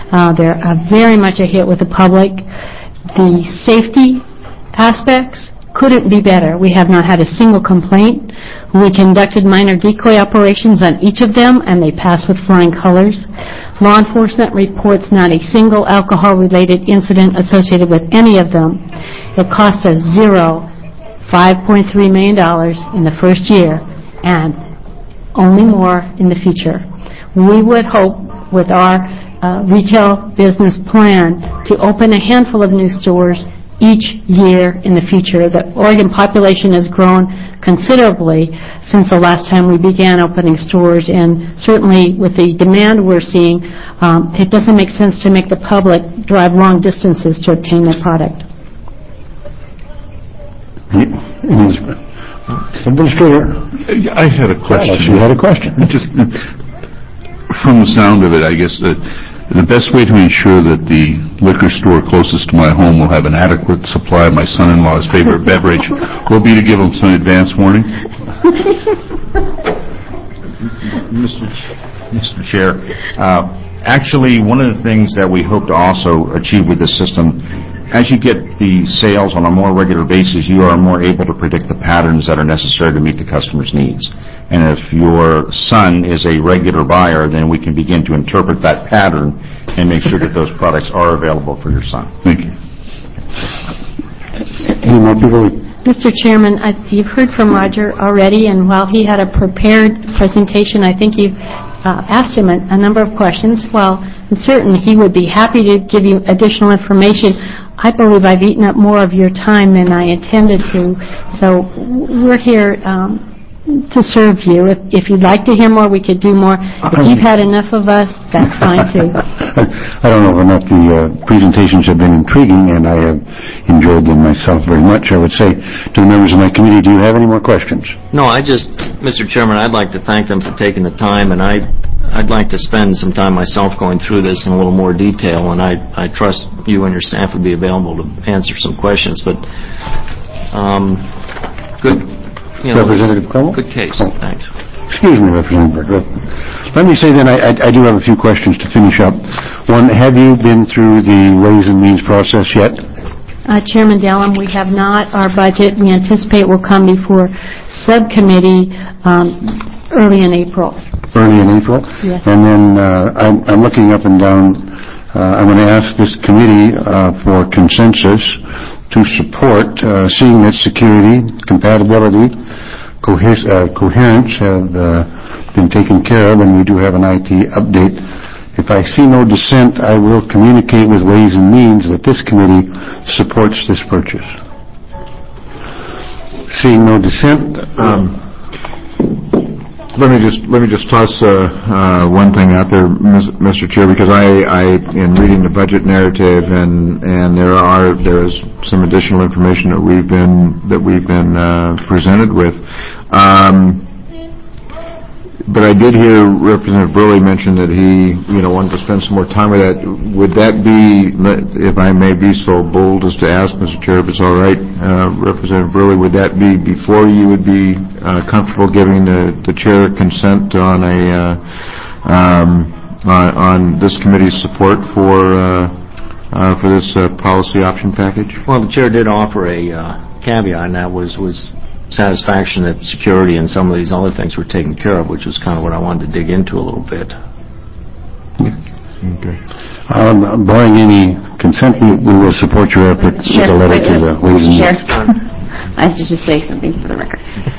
They're very much a hit with the public. The safety aspects couldn't be better. We have not had a single complaint. We conducted minor decoy operations on each of them, and they passed with flying colors. Law enforcement reports not a single alcohol-related incident associated with any of them. It cost us $5.3 million in the first year, and only more in the future. We would hope with our retail business plan to open a handful of new stores each year in the future. The Oregon population has grown considerably since the last time we began opening stores, and certainly with the demand we're seeing, it doesn't make sense to make the public drive long distances to obtain their product. Administrator, I had a question. You had a question. Just from the sound of it, I guess that the best way to ensure that the liquor store closest to my home will have an adequate supply of my son-in-law's favorite beverage will be to give them some advance warning. Mr. Chair, actually, one of the things that we hope to also achieve with this system, as you get the sales on a more regular basis, you are more able to predict the patterns that are necessary to meet the customer's needs. And if your son is a regular buyer, then we can begin to interpret that pattern and make sure that those products are available for your son. Thank you. Any more people? Mr. Chairman, you've heard from Roger already, and while he had a prepared presentation, I think you've asked him a number of questions. Well, I'm certain he would be happy to give you additional information. I believe I've eaten up more of your time than I intended to, so we're here to serve you. If you'd like to hear more, we could do more. If you've had enough of us, that's fine too. I don't know enough. The presentations have been intriguing, and I have enjoyed them myself very much. I would say to the members of my committee, do you have any more questions? No, Mr. Chairman, I'd like to thank them for taking the time, and I'd like to spend some time myself going through this in a little more detail, and I trust you and your staff would be available to answer some questions. But good. Representative Cromwell? Good case. Thanks. Excuse me, Representative Burke. Let me say then, I do have a few questions to finish up. One, have you been through the Ways and Means process yet? Chairman Dellum, we have not. Our budget, we anticipate, will come before subcommittee early in April. Early in April? Yes. And then I'm looking up and down. I'm going to ask this committee for consensus to support, seeing that security, compatibility, coherence have been taken care of, and we do have an IT update. If I see no dissent, I will communicate with Ways and Means that this committee supports this purchase. Seeing no dissent, Let me just toss one thing out there, Mr. Chair, because I in reading the budget narrative and there is some additional information that we've been presented with. But I did hear Representative Burley mention that he wanted to spend some more time with that. Would that be, if I may be so bold as to ask, Mr. Chair, if it's all right, Representative Burley, would that be before you would be comfortable giving the chair consent on this committee's support for this policy option package? Well, the chair did offer a caveat, and that was satisfaction that security and some of these other things were taken care of, which was kind of what I wanted to dig into a little bit. Okay. Barring any consent, we will support your efforts with a letter to the Ways and Means. I have to just say something for the record.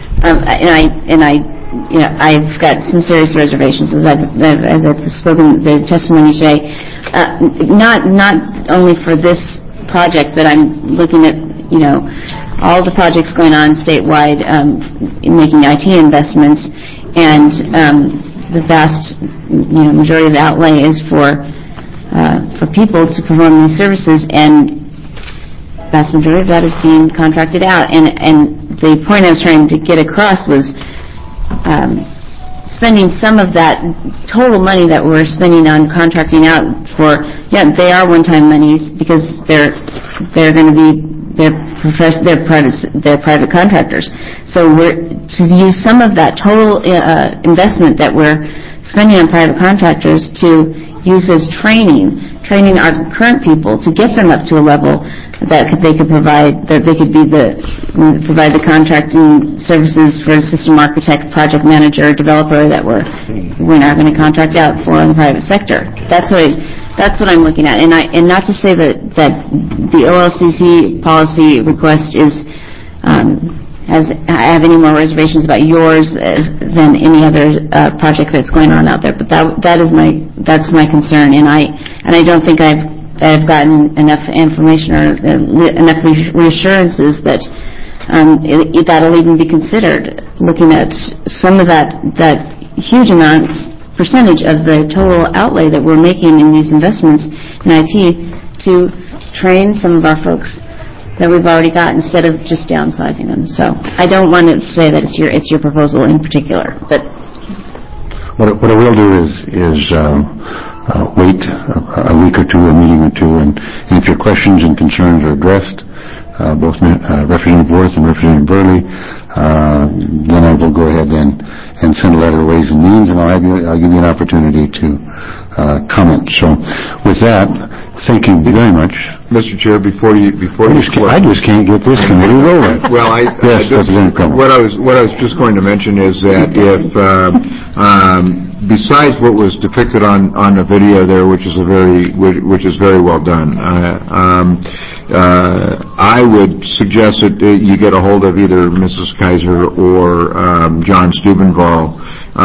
I've got some serious reservations as I've spoken the testimony today. Not only for this project, but I'm looking at all the projects going on statewide, making IT investments, and the vast majority of the outlay is for people to perform these services, and the vast majority of that is being contracted out. And the point I was trying to get across was spending some of that total money that we're spending on contracting out for, they are one-time monies because they're going to be they're private contractors. So we're to use some of that total investment that we're spending on private contractors to use as training training our current people to get them up to a level that they could provide, that they could provide the contracting services for a system architect, project manager, developer that we're not going to contract out for in the private sector. That's what I'm looking at. And not to say that the OLCC policy request is I have any more reservations about yours than any other project that's going on out there. But that's my concern, and I don't think I've gotten enough information or enough reassurances that that'll even be considered. Looking at some of that huge percentage of the total outlay that we're making in these investments in IT to train some of our folks that we've already got instead of just downsizing them. So I don't want to say that it's your proposal in particular, but what I will do is wait a week or two, a meeting or two, and if your questions and concerns are addressed, both Representative Worth and Representative Burley, then I will go ahead and send a letter of Ways and Means, and I'll give you an opportunity to comment. So with that, thank you very much. Mr. Chair, I just can't get this committee rolling. Well, what I was just going to mention is that if besides what was depicted on the video there, which is very well done, I would suggest that you get a hold of either Mrs. Kaiser or John Steubenvall.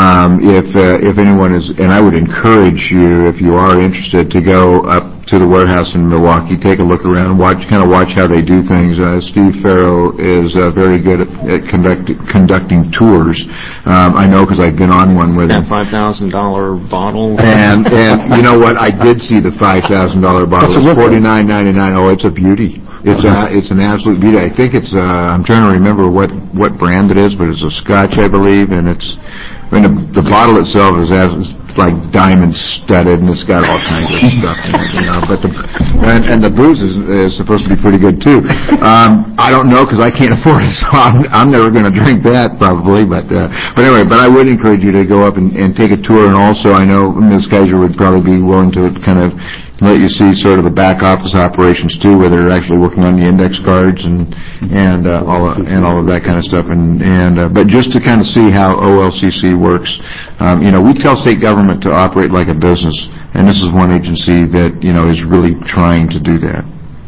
If anyone is, and I would encourage you, if you are interested, to go up to the warehouse in Milwaukee, take a look around, watch how they do things. Steve Farrow is very good at conducting tours. I know because I've been on one with him. That $5,000 bottle. And you know what? I did see the $5,000 bottle. It's $49.99. Oh, it's a beauty. It's an absolute beauty. I think it's. I'm trying to remember what brand it is, but it's a Scotch, I believe, and it's. I mean, the bottle itself is like diamond studded, and it's got all kinds of stuff in it, you know. But the booze is supposed to be pretty good too. I don't know because I can't afford it, so I'm never going to drink that probably. But anyway, I would encourage you to go up and take a tour. And also, I know Ms. Kaiser would probably be willing to kind of let you see sort of the back office operations too, where they're actually working on the index cards and all of that kind of stuff. But just to kind of see how OLCC works, we tell state government to operate like a business, and this is one agency that is really trying to do that.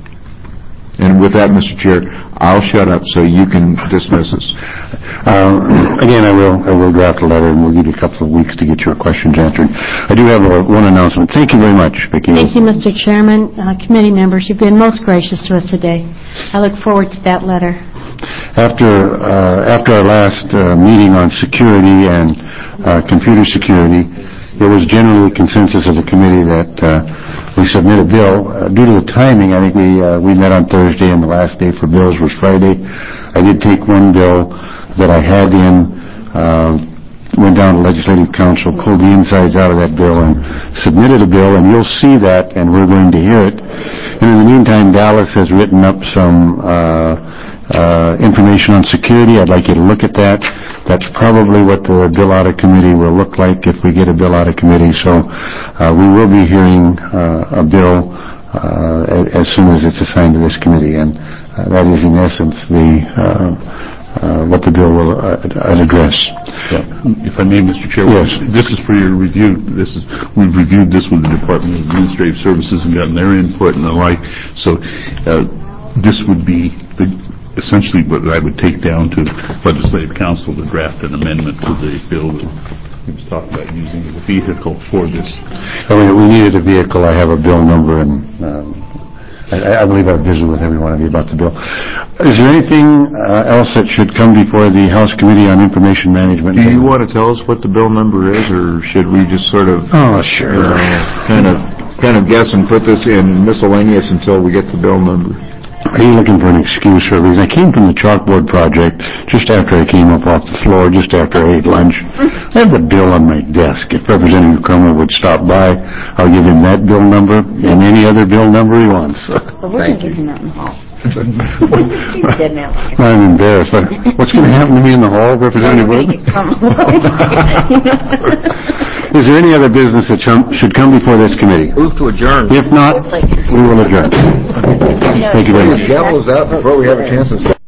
And with that, Mr. Chair, I'll shut up so you can dismiss us. Again, I will draft a letter, and we'll give you a couple of weeks to get your questions answered. I do have one announcement. Thank you very much, Vicki. Thank you, Mr. Chairman. Committee members, you've been most gracious to us today. I look forward to that letter. After our last meeting on security and computer security, there was generally consensus of the committee that we submit a bill. Due to the timing, I think we met on Thursday, and the last day for bills was Friday. I did take one bill that I had in, went down to Legislative Council, pulled the insides out of that bill, and submitted a bill, and you'll see that, and we're going to hear it. And in the meantime, Dallas has written up some information on security. I'd like you to look at that. That's probably what the bill audit committee will look like if we get a bill audit committee. So we will be hearing a bill as soon as it's assigned to this committee, and that is in essence what the bill will address. If I may, Mr. Chair, yes. This is for your review. We've reviewed this with the Department of Administrative Services and gotten their input and the like. So this would be essentially what I would take down to Legislative Council to draft an amendment to the bill that he was talking about using as a vehicle for this. We needed a vehicle. I have a bill number, and I believe I've visited with every one of you about the bill. Is there anything else that should come before the House Committee on Information Management? Do you want to tell us what the bill number is, or should we just sort of sure. kind of guess and put this in miscellaneous until we get the bill number? Are you looking for an excuse for a reason? I came from the chalkboard project just after I came up off the floor, just after I ate lunch. I have the bill on my desk. If Representative Cromer would stop by, I'll give him that bill number and any other bill number he wants. But we're going to give him that one. Dead now. I'm embarrassed. What's going to happen to me in the hall, Representative Wood? Is there any other business that should come before this committee? Move to adjourn. If not, we will adjourn. Thank you very much. The gavel is out before we have a chance to...